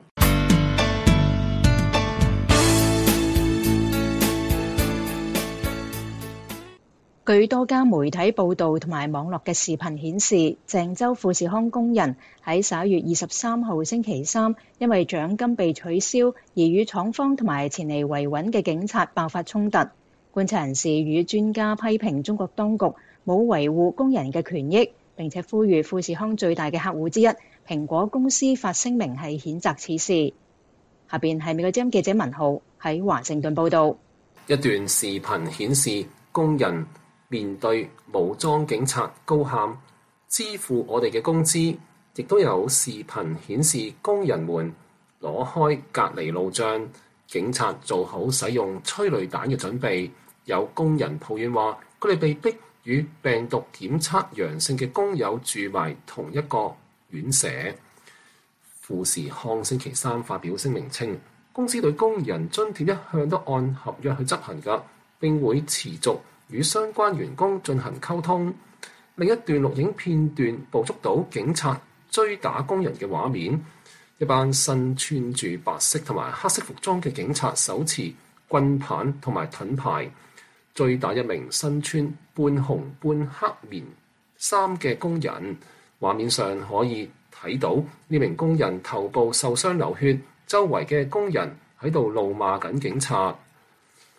據多家媒體報道同埋網絡嘅視頻顯示，鄭州富士康工人喺11月23號星期三，因為獎金被取消而與廠方同埋前嚟維穩嘅警察爆發衝突。觀察人士與專家批評中國當局冇維護工人嘅權益，並且呼籲富士康最大嘅客戶之一蘋果公司發聲明係譴責此事。下邊係美國之音記者文浩喺華盛頓報導。 一段視頻顯示工人面對武裝警察高喊支付我哋嘅工資，亦都有視頻顯示工人們攞開隔離路障，警察做好使用催淚彈嘅準備。有工人抱怨話，佢哋被逼與病毒檢測陽性嘅工友住埋同一個院舍。富士康星期三發表聲明稱，公司對工人津貼一向都按合約去執行㗎，並會持續與相關員工進行溝通。另一段錄影片段捕捉到警察追打工人嘅畫面，一班身穿住白色同埋黑色服裝嘅警察手持棍棒同埋盾牌，追打一名身穿半紅半黑棉衫嘅工人。畫面上可以睇到呢名工人頭部受傷流血，周圍嘅工人喺度怒罵緊警察。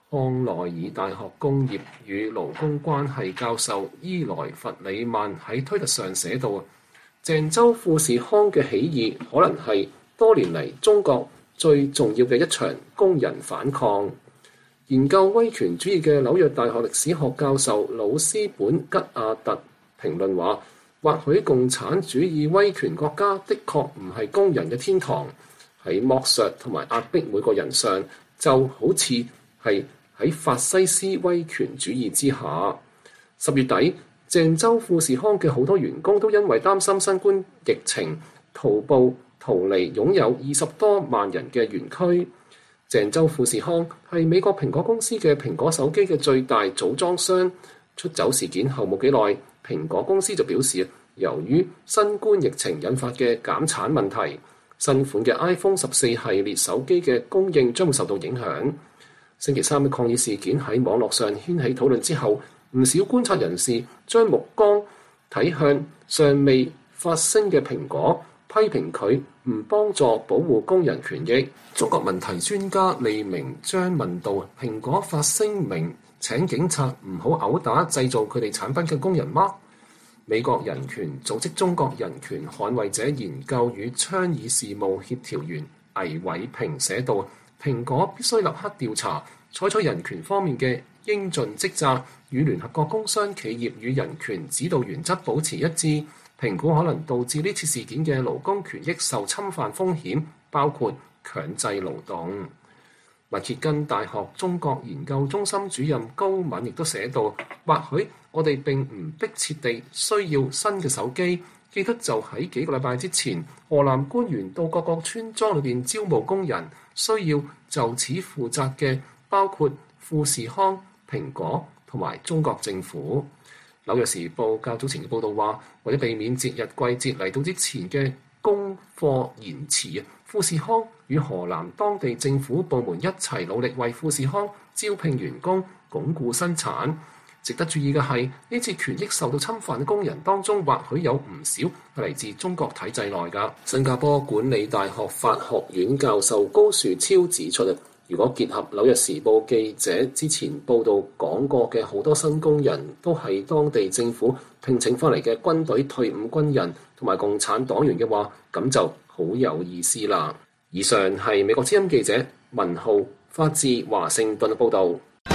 康奈爾大學工業與勞工關係教授伊萊弗里曼喺推特上寫道：鄭州富士康嘅起義可能係多年嚟中國最重要嘅一場工人反抗。研究威權主義嘅紐約大學歷史學教授魯斯本吉亞特評論話：或許共產主義威權國家的確唔係工人嘅天堂，喺剝削同埋壓迫每個人上，就好似係喺法西斯威權主義之下。10月底，鄭州富士康嘅好多員工都因為擔心新冠疫情，徒步逃離擁有20多萬人嘅園區。鄭州富士康係美國蘋果公司嘅蘋果手機嘅最大組裝商。出走事件後冇幾耐，蘋果公司就表示，由於新冠疫情引發嘅減產問題，新款嘅 iPhone 14系列手機嘅供應將會受到影響。星期三嘅抗議事件喺網絡上掀起討論之後，唔少觀察人士將目光睇向尚未發聲嘅蘋果，批評佢唔幫助保護工人權益。中國問題專家利明將問到：蘋果發聲明請警察唔好毆打製造佢哋產品嘅工人嗎？美國人權組織中國人權捍衛者研究與倡議事務協調員魏偉平寫道：蘋果必須立刻調查，採取人權方面嘅應盡職責，與聯合國工商企業與人權指導原則保持一致。評估可能導致呢次事件嘅勞工權益受侵犯風險，包括強制勞動。密歇根大學中國研究中心主任高敏亦都寫道：或許我哋並唔迫切地需要新嘅手機。記得就喺幾個禮拜之前，河南官員到各個村莊裏邊招募工人，需要就此負責嘅包括富士康、蘋果同埋中國政府。紐約時報較早前嘅報導話，為咗避免節日季節嚟到之前嘅供貨延遲，富士康與河南當地政府部門一齊努力為富士康招聘員工，鞏固生產。值得注意嘅係，呢次權益受到侵犯嘅工人當中，或許有唔少係嚟自中國體制內㗎。新加坡管理大學法學院教授高樹超指出，如果結合紐約時報記者之前報道講過嘅好多新工人都係當地政府聘請翻嚟嘅軍隊退伍軍人同埋共產黨員嘅話，咁就好有意思啦。以上係美國之音記者文浩發自華盛頓嘅報導。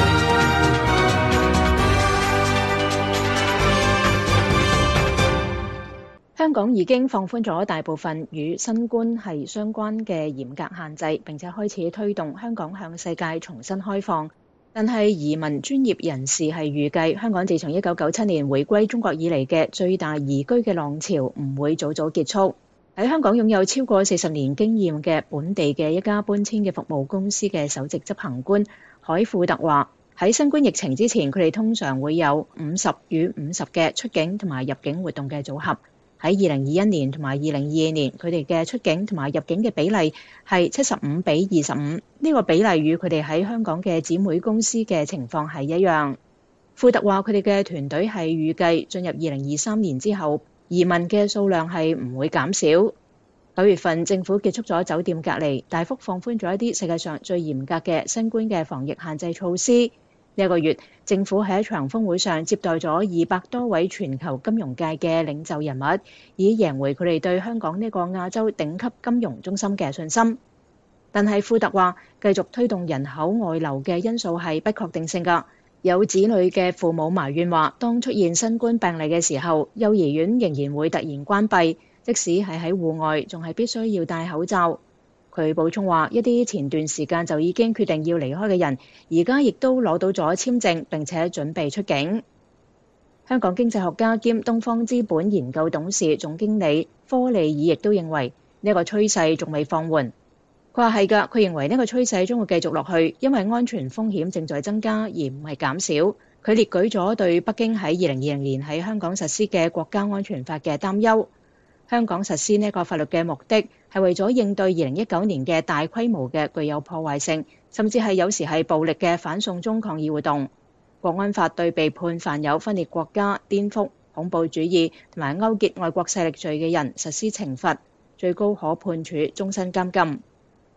香港已經放寬咗大部分與新冠係相關嘅嚴格限制，並且開始推動香港向世界重新開放。但係移民專業人士係預計，香港自從1997年回歸中國以嚟嘅最大移居嘅浪潮唔會早早結束。喺香港擁有超過40年經驗嘅本地嘅一家搬遷嘅服務公司嘅首席執行官海富特話，喺新冠疫情之前，佢哋通常會有50與50嘅出境同埋入境活動嘅組合。喺2021年同埋2022年，佢哋嘅出境同埋入境嘅比例係75比25，呢個比例與佢哋喺香港嘅姊妹公司嘅情況係一樣。富特話佢哋嘅團隊係預計進入2023年之後，移民嘅數量係唔會減少。9月份政府結束咗酒店隔離，大幅放寬咗一啲世界上最嚴格嘅新冠嘅防疫限制措施。呢個月，政府喺一場峰會上接待咗200多位全球金融界嘅領袖人物，以贏回佢哋對香港呢個亞洲頂級金融中心嘅信心。但係富特話，繼續推動人口外流嘅因素係不確定性㗎。有子女嘅父母埋怨話，當出現新冠病例嘅時候，幼兒園仍然會突然關閉，即使係喺戶外，仲係必須要戴口罩。佢補充話，一啲前段時間就已經決定要離開嘅人，而家亦都攞到咗簽證，並且準備出境。香港經濟學家兼東方資本研究董事總經理科利爾亦都認為呢個趨勢仲未放緩。佢話係㗎，佢認為呢個趨勢將會繼續落去，因為安全風險正在增加，而唔係減少。佢列舉咗對北京喺2020年喺香港實施嘅國家安全法嘅擔憂。香港實施呢個法律嘅目的係為咗應對2019年嘅大規模嘅具有破壞性，甚至係有時係暴力嘅反送中抗議活動。國安法對被判犯有分裂國家、顛覆、恐怖主義同埋勾結外國勢力罪嘅人實施懲罰，最高可判處終身監禁。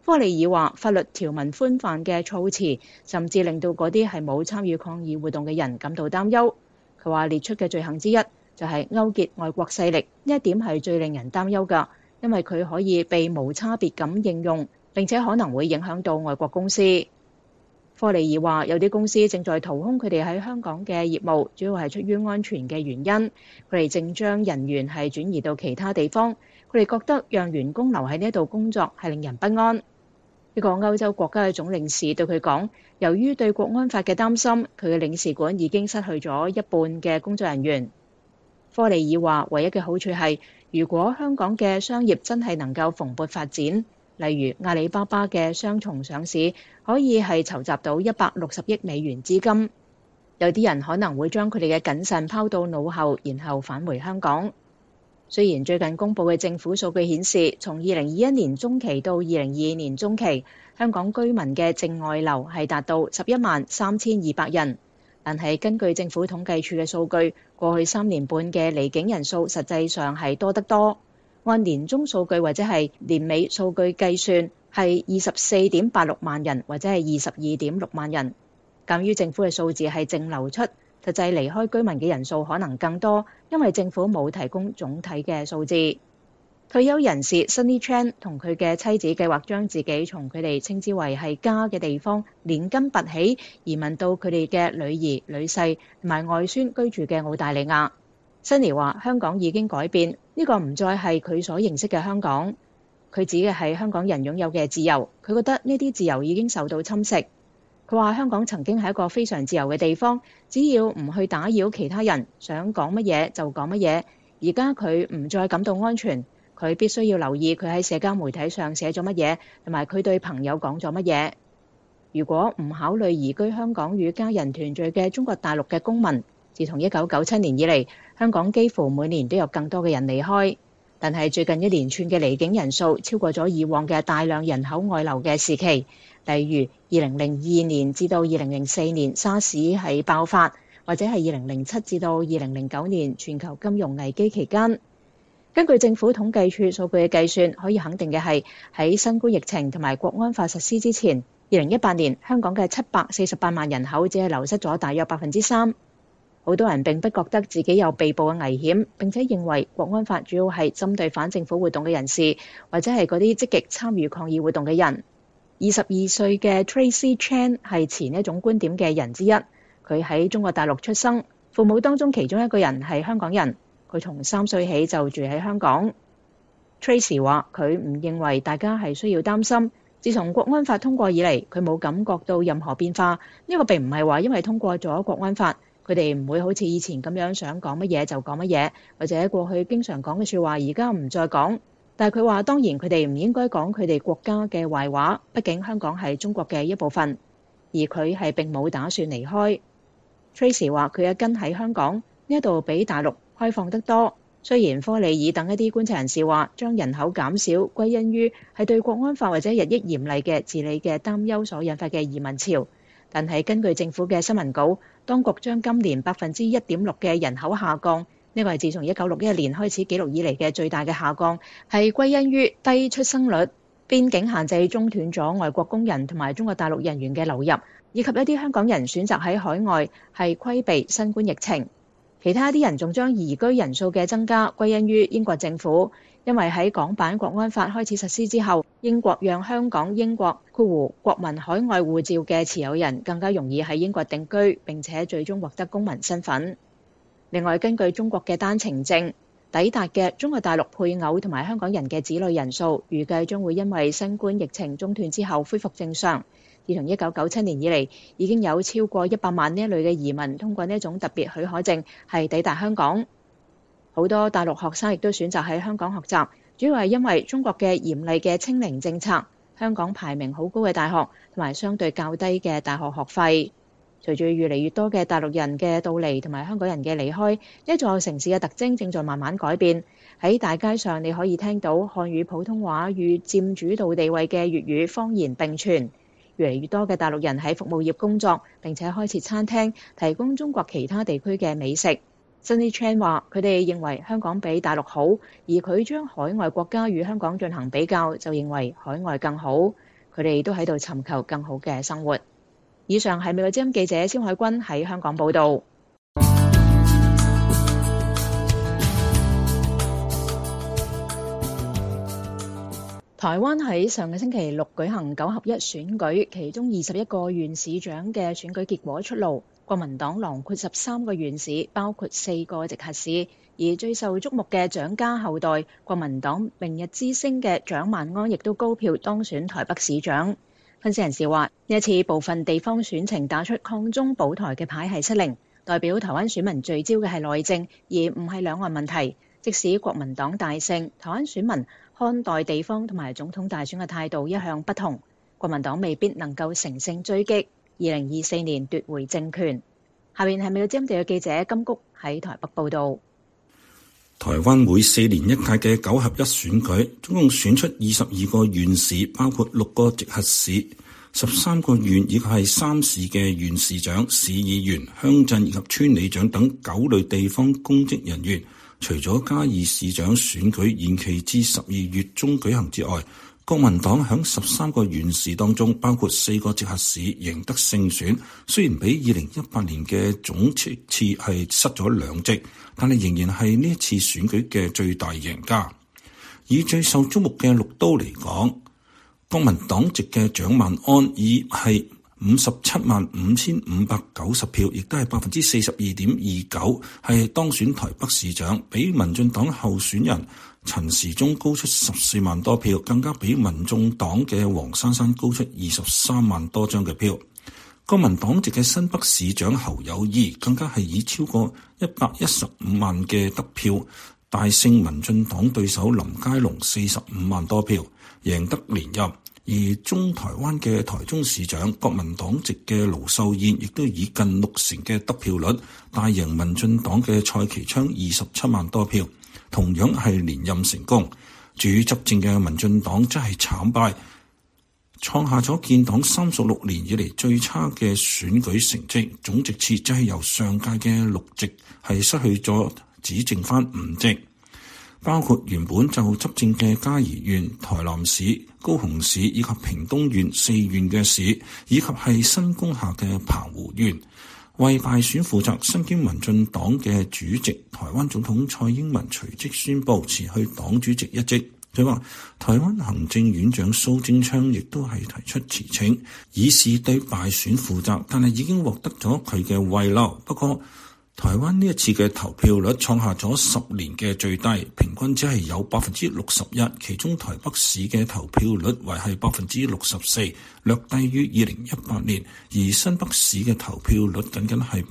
科利爾話，法律條文寬泛嘅措辭，甚至令到嗰啲係冇參與抗議活動嘅人感到擔憂。佢話列出嘅罪行之一就係勾結外國勢力，呢一點係最令人擔憂㗎，因為佢可以被無差別咁應用，並且可能會影響到外國公司。科利爾話，有啲公司正在掏空佢哋喺香港嘅業務，主要係出於安全嘅原因。佢哋正將人員係轉移到其他地方，佢哋覺得讓員工留喺呢度工作係令人不安。一個歐洲國家嘅總領事對佢講，由於對國安法嘅擔心，佢嘅領事館已經失去咗一半嘅工作人員。科利爾話，唯一嘅好處係，如果香港嘅商業真係能夠蓬勃發展，例如阿里巴巴嘅雙重上市，可以係籌集到160億美元資金。有啲人可能會將佢哋嘅謹慎拋到腦後，然後返回香港。雖然最近公佈嘅政府數據顯示，從2021年中期到2022年中期，香港居民嘅淨外流係達到113200人，但係根據政府統計處嘅數據，過去3年半嘅離境人數實際上係多得多。按年中數據或者係年尾數據計算，係24.86萬人或者係22.6萬人。鑑於政府嘅數字係淨流出，實際離開居民嘅人數可能更多，因為政府冇提供總體嘅數字。退休人士 Sunny Chan 同佢嘅妻子計劃將自己從佢哋稱之為係家嘅地方連根拔起，移民到佢哋嘅女兒、女婿同埋外孫居住嘅澳大利亞。Sunny 話：香港已經改變，呢個唔再係佢所認識嘅香港。佢指嘅係香港人擁有嘅自由，佢覺得呢啲自由已經受到侵蝕。佢話香港曾經係一個非常自由嘅地方，只要唔去打擾其他人，想講乜嘢就講乜嘢。而家佢唔再感到安全，佢必須要留意佢喺社交媒體上寫咗乜嘢，同埋佢對朋友講咗乜嘢。如果唔考慮移居香港與家人團聚嘅中國大陸嘅公民，自從1997年以嚟，香港幾乎每年都有更多嘅人離開。但係最近一連串嘅離境人數超過咗以往嘅大量人口外流嘅時期，例如2002年至到2004年沙士係爆發，或者係2007至到2009年全球金融危機期間。根據政府統計處數據嘅計算，可以肯定嘅係喺新冠疫情同埋國安法實施之前，2018年香港嘅748萬人口只係流失咗大約3%。好多人並不覺得自己有被捕嘅危險，並且認為國安法主要係針對反政府活動嘅人士，或者係嗰啲積極參與抗議活動嘅人。22歲嘅 Tracy Chan 係持呢一種觀點嘅人之一。佢喺中國大陸出生，父母當中其中一個人係香港人。佢從3歲起就住喺香港。Tracy 話：佢唔認為大家係需要擔心。自從國安法通過以嚟，佢冇感覺到任何變化。呢個並唔係話因為通過咗國安法，佢哋唔會好似以前咁樣想講乜嘢就講乜嘢，或者過去經常講嘅説話而家唔再講。但係佢話當然佢哋唔應該講佢哋國家嘅壞話，畢竟香港係中國嘅一部分，而佢係並冇打算離開。Tracy 話佢嘅根喺香港，呢一度比大陸開放得多。雖然科利爾等一啲觀察人士話將人口減少歸因於係對國安法或者日益嚴厲嘅治理嘅擔憂所引發嘅移民潮，但係根據政府嘅新聞稿，當局將今年1.6%嘅人口下降，呢個係自從1961年開始紀錄以嚟嘅最大嘅下降，係歸因於低出生率、邊境限制中斷咗外國工人同埋中國大陸人員嘅流入，以及一啲香港人選擇喺海外係規避新冠疫情。其他啲人仲將移居人數嘅增加歸因於英國政府，因為喺港版國安法開始實施之後，英國讓香港英國國民海外護照嘅持有人更加容易喺英國定居，並且最終獲得公民身份。另外，根據中國嘅單程證抵達嘅中國大陸配偶同埋香港人嘅子女人數，預計將會因為新冠疫情中斷之後恢復正常。自從1997年以嚟，已經有超過100萬呢一類嘅移民通過呢一種特別許可證係抵達香港。好多大陸學生亦都選擇喺香港學習，主要係因為中國嘅嚴厲嘅清零政策、香港排名好高嘅大學同埋相對較低嘅大學學費。隨住越嚟越多嘅大陸人嘅到嚟同埋香港人嘅離開，呢座城市嘅特徵正在慢慢改變。喺大街上你可以聽到漢語普通話與佔主導地位嘅粵語方言並存。越嚟越多嘅大陸人喺服務業工作，並且開設餐廳，提供中國其他地區嘅美食。Sunny Chan 話：佢哋認為香港比大陸好，而佢將海外國家與香港進行比較，就認為海外更好。 佢哋都喺度尋求更好嘅生活。以上係美國之音記者蕭海軍喺香港報導。台灣喺上個星期六舉行9合1選舉，其中21個縣市長嘅選舉結果出爐，國民黨囊括13個縣市，包括4個直轄市，而最受矚目嘅蔣家後代國民黨明日之星嘅蔣萬安亦都高票當選台北市長。分析人士話，呢一次部分地方選情打出抗中保台嘅牌係失靈，代表台灣選民聚焦嘅係內政，而唔係兩岸問題。即使國民黨大勝，台灣選民看待地方同埋總統大選嘅態度一向不同，國民黨未必能夠乘勝追擊2024年奪回政權。下面係美國之音地嘅記者金谷喺台北報導。 台灣每4年一屆嘅9合1選舉，總共選出22個縣市，包括6個直轄市、13個縣以及係3市嘅縣市長、市議員、鄉鎮以及村里長等9類地方公職人員。除咗嘉義市長選舉延期至12月中舉行之外，國民黨響13個縣市當中，包括4個直轄市贏得勝選，雖然比2018年嘅總席次係失咗2席，但係仍然係呢一次選舉嘅最大贏家。以最受矚目嘅綠都嚟講，國民黨籍嘅蔣萬安以係575590票，亦都係42.29%，係當選台北市長，比民進黨候選人陳時中高出14萬多票，更加比民眾黨嘅黃珊珊高出23萬多張嘅票。國民黨籍嘅新北市長侯友宜更加係以超過115萬嘅得票，大勝民進黨對手林佳龍45萬多票，贏得連任。而中台灣嘅台中市長國民黨籍嘅盧秀燕亦都以近60%嘅得票率大贏民進黨嘅蔡其昌27萬多票，同樣係連任成功。至於執政嘅民進黨則係慘敗，創下咗建黨36年以嚟最差嘅選舉成績，總席次則係由上屆嘅6席係失去咗，只剩翻5席。包括原本就執政嘅嘉義縣、台南市、高雄市以及屏東縣4縣嘅市，以及係新攻下嘅澎湖縣。為敗選負責身兼民進黨嘅主席台灣總統蔡英文隨即宣布辭去黨主席一職。佢話台灣行政院長蘇貞昌亦都係提出辭呈，以示對敗選負責，但係已經獲得咗佢嘅慰留。不過台灣呢一次嘅投票率創下咗10年嘅最低，平均只係有61%，其中台北市嘅投票率為係64%，略低於2018年，而新北市嘅投票率僅僅係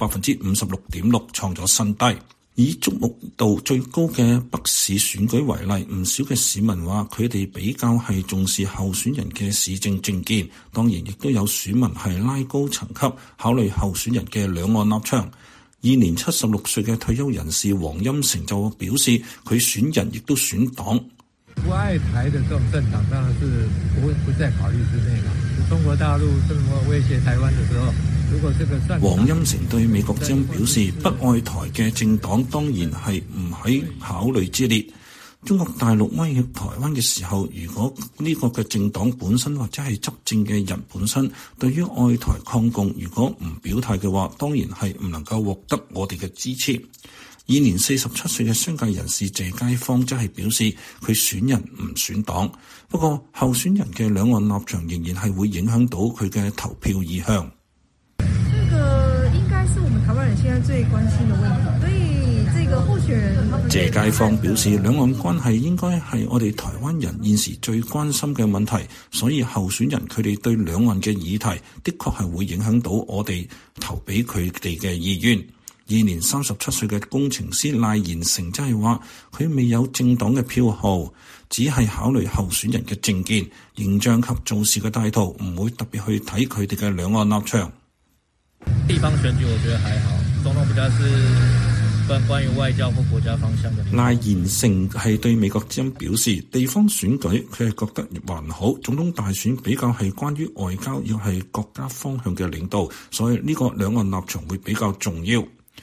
56.6%，創咗新低。以矚目度最高嘅北市選舉為例，唔少嘅市民話佢哋比較係重視候選人嘅市政政見，當然亦都有選民係拉高層級考慮候選人嘅兩岸立場。現年76歲嘅退休人士黃欽成就表示，佢選人亦都選黨。 不愛台的這種政黨當然是不在考慮之內啦。中國大陸這麼威脅台灣的時候，如果這個黃欽成對美國之音表示，不愛台嘅政黨當然係唔喺考慮之列。中國大陸威脅台灣嘅時候，如果呢個嘅政黨本身或者係執政嘅人本身對於愛台抗共如果唔表態嘅話，當然係唔能夠獲得我哋嘅支持。現年47歲嘅商界人士謝佳芳則係表示，佢選人唔選黨，不過候選人嘅兩岸立場仍然係會影響到佢嘅投票意向。 這個應該是我們台灣人現在最關心的問題，所以這個候選人謝佳芳表示，兩岸關係應該係我哋台灣人現時最關心嘅問題，所以候選人佢哋對兩岸嘅議題的確係會影響到我哋投俾佢哋嘅意願。現年37歲嘅工程師賴延成即係話，佢未有政黨嘅票號，只係考慮候選人嘅政見、形象及做事嘅態度，唔會特別去睇佢哋嘅兩岸立場。 地方選舉我覺得還好，總統比較是關於外交或國家方向嘅。 賴延成係對美國之音表示，地方選舉佢係覺得還好，總統大選比較係關於外交，又係國家方向嘅領導，所以呢個兩岸立場會比較重要。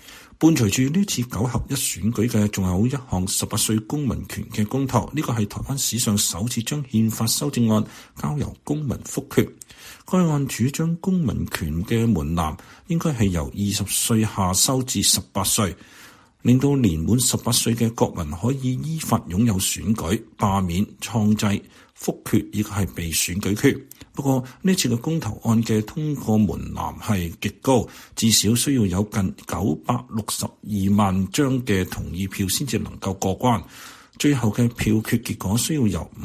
伴隨住呢次9合1選舉嘅，仲有一項18歲公民權嘅公投，呢個係台灣史上首次將憲法修正案交由公民複決。該案主張公民權嘅門檻應該係由20歲下修至18歲，令到年滿18歲嘅國民可以依法擁有選舉、罷免、創制、複決以及係被選舉權。不過呢次嘅公投案嘅通過門檻係極高，至少需要有近962萬張嘅同意票先至能夠過關。最後嘅票決結果需要由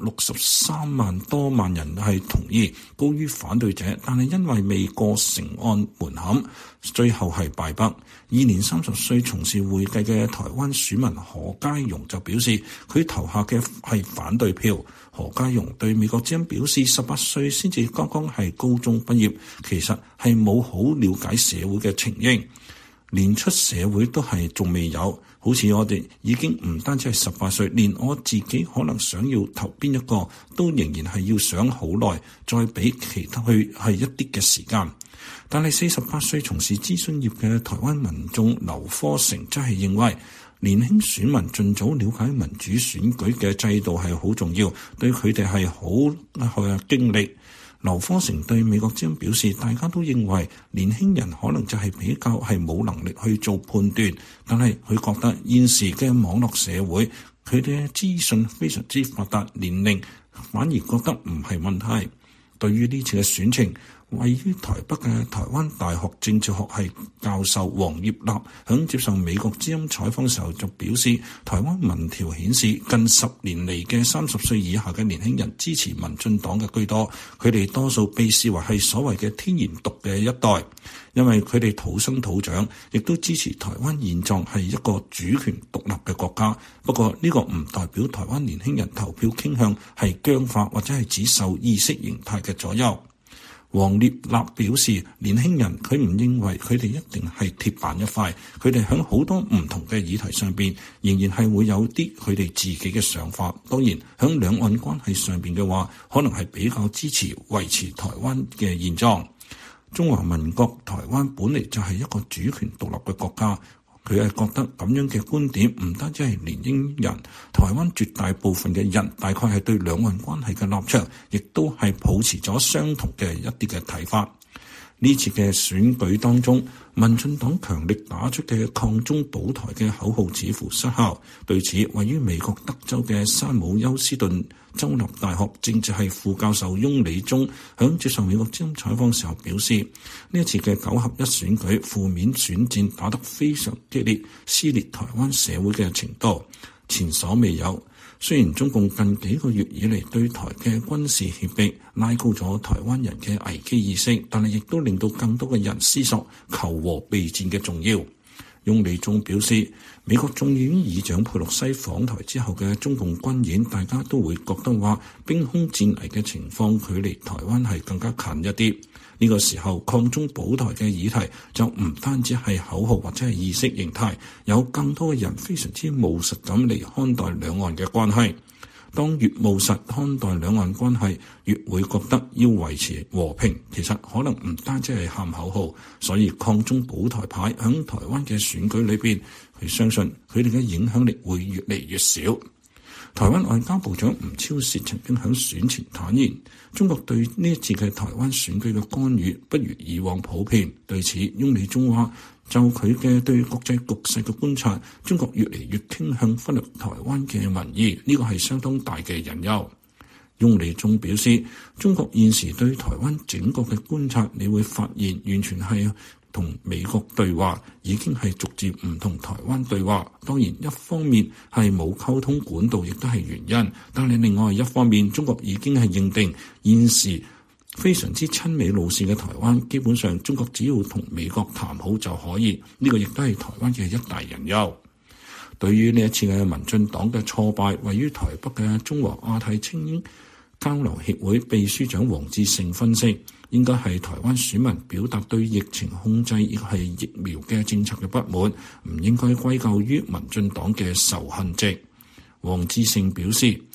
563萬多萬人係同意，高於反對者，但係因為未過成案門檻，最後係敗北。現年30歲從事會計嘅台灣選民何家榮就表示，佢投下嘅係反對票。何家榮對美國之音表示，18歲先至剛剛係高中畢業，其實係冇好了解社會嘅情形，連出社會都係仲未有。好似我哋已經唔單止係18歲，連我自己可能想要投邊一個，都仍然係要想好耐，再俾其他去係一啲嘅時間。但係48歲從事諮詢業嘅台灣民眾劉科成則係認為，年輕選民盡早了解民主選舉嘅制度係好重要，對佢哋係好經歷。劉科成對美國之音表示，大家都認為年輕人可能就係比較係冇能力去做判斷，但係佢覺得現時嘅網絡社會，佢哋嘅資訊非常之發達，年齡反而覺得唔係問題。對於呢次嘅選情，位於台北嘅台灣大學政治學系教授黃葉立響接受美國之音採訪時候就表示，台灣民調顯示近10年嚟嘅30歲以下嘅年輕人支持民進黨嘅居多，佢哋多數被視為係所謂嘅天然獨嘅一代，因為佢哋土生土長，亦都支持台灣現狀係一個主權獨立嘅國家。不過呢個唔代表台灣年輕人投票傾向係僵化或者係只受意識形態嘅左右。黃烈立表示，年輕人佢唔認為佢哋一定係鐵板一塊，佢哋喺好多唔同嘅議題上邊，仍然係會有啲佢哋自己嘅想法。當然，喺兩岸關係上邊嘅話，可能係比較支持維持台灣嘅現狀。中華民國台灣本嚟就係一個主權獨立嘅國家。佢係覺得咁樣嘅觀點唔單止係年輕人，台灣絕大部分嘅人大概係對兩岸關係嘅立場，亦都係抱持咗相同嘅一啲嘅睇法。呢次嘅選舉當中，民進黨強力打出嘅抗中保台嘅口號似乎失效。對此，位於美國德州嘅山姆休斯頓州立大學政治系副教授翁理忠響接受美國之音採訪時候表示，呢一次嘅9合1選舉負面選戰打得非常激烈，撕裂台灣社會嘅程度前所未有。雖然中共近幾個月以嚟對台嘅軍事脅迫拉高咗台灣人嘅危機意識，但係亦都令到更多嘅人思索求和備戰嘅重要。翁理忠表示，美國眾議院議長佩洛西訪台之後嘅中共軍演，大家都會覺得話兵凶戰危嘅情況距離台灣係更加近一啲。呢個時候抗中保台嘅議題就唔單止係口號或者係意識形態，有更多嘅人非常之務實咁嚟看待兩岸嘅關係。當越務實看待兩岸關係，越會覺得要維持和平，其實可能唔單止係喊口號。所以抗中保台派響台灣嘅選舉裏邊，佢相信佢哋嘅影響力會越嚟越少。台灣外交部長吳釗燮曾經喺選前坦言，中國對呢一次嘅台灣選舉嘅干預不如以往普遍。對此，翁理忠話，就佢嘅對國際局勢嘅觀察，中國越嚟越傾向忽略台灣嘅民意，呢個係相當大嘅隱憂。翁理忠表示，中國現時對台灣整個嘅觀察，你會發現完全係同美國對話，已經係逐漸唔同台灣對話。當然一方面係冇溝通管道，亦都係原因，但係另外一方面，中國已經係認定現時非常之親美路線嘅台灣，基本上中國只要同美國談好就可以，呢個亦都係台灣嘅一大隱憂。對於呢一次嘅民進黨嘅挫敗，位於台北嘅中華亞太青英交流協會秘書長黃志勝分析，應該係台灣選民表達對疫情控制亦係疫苗嘅政策嘅不滿，唔應該歸咎於民進黨嘅仇恨值。黃志勝表示，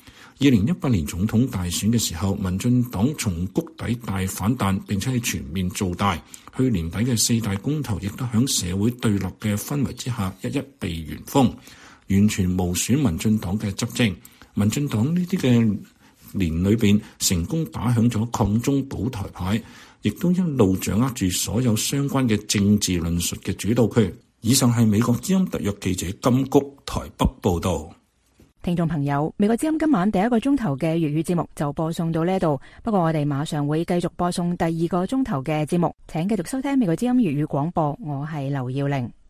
2018年總統大選嘅時候，民進黨從谷底大反彈，並且係全面做大。去年底嘅4大公投亦都響社會對立嘅氛圍之下，一一被完封，完全無損民進黨嘅執政。民進黨呢啲嘅年裏邊成功打響咗抗中保台牌，亦都一路掌握住所有相關嘅政治論述嘅主導權。以上係美國之音特約記者金谷台北報道。 聽眾朋友，美國之音今晚第一個鐘頭嘅粵語節目就播送到呢度，不過我哋馬上會繼續播送第二個鐘頭嘅節目，請繼續收聽美國之音粵語廣播，我係劉耀玲。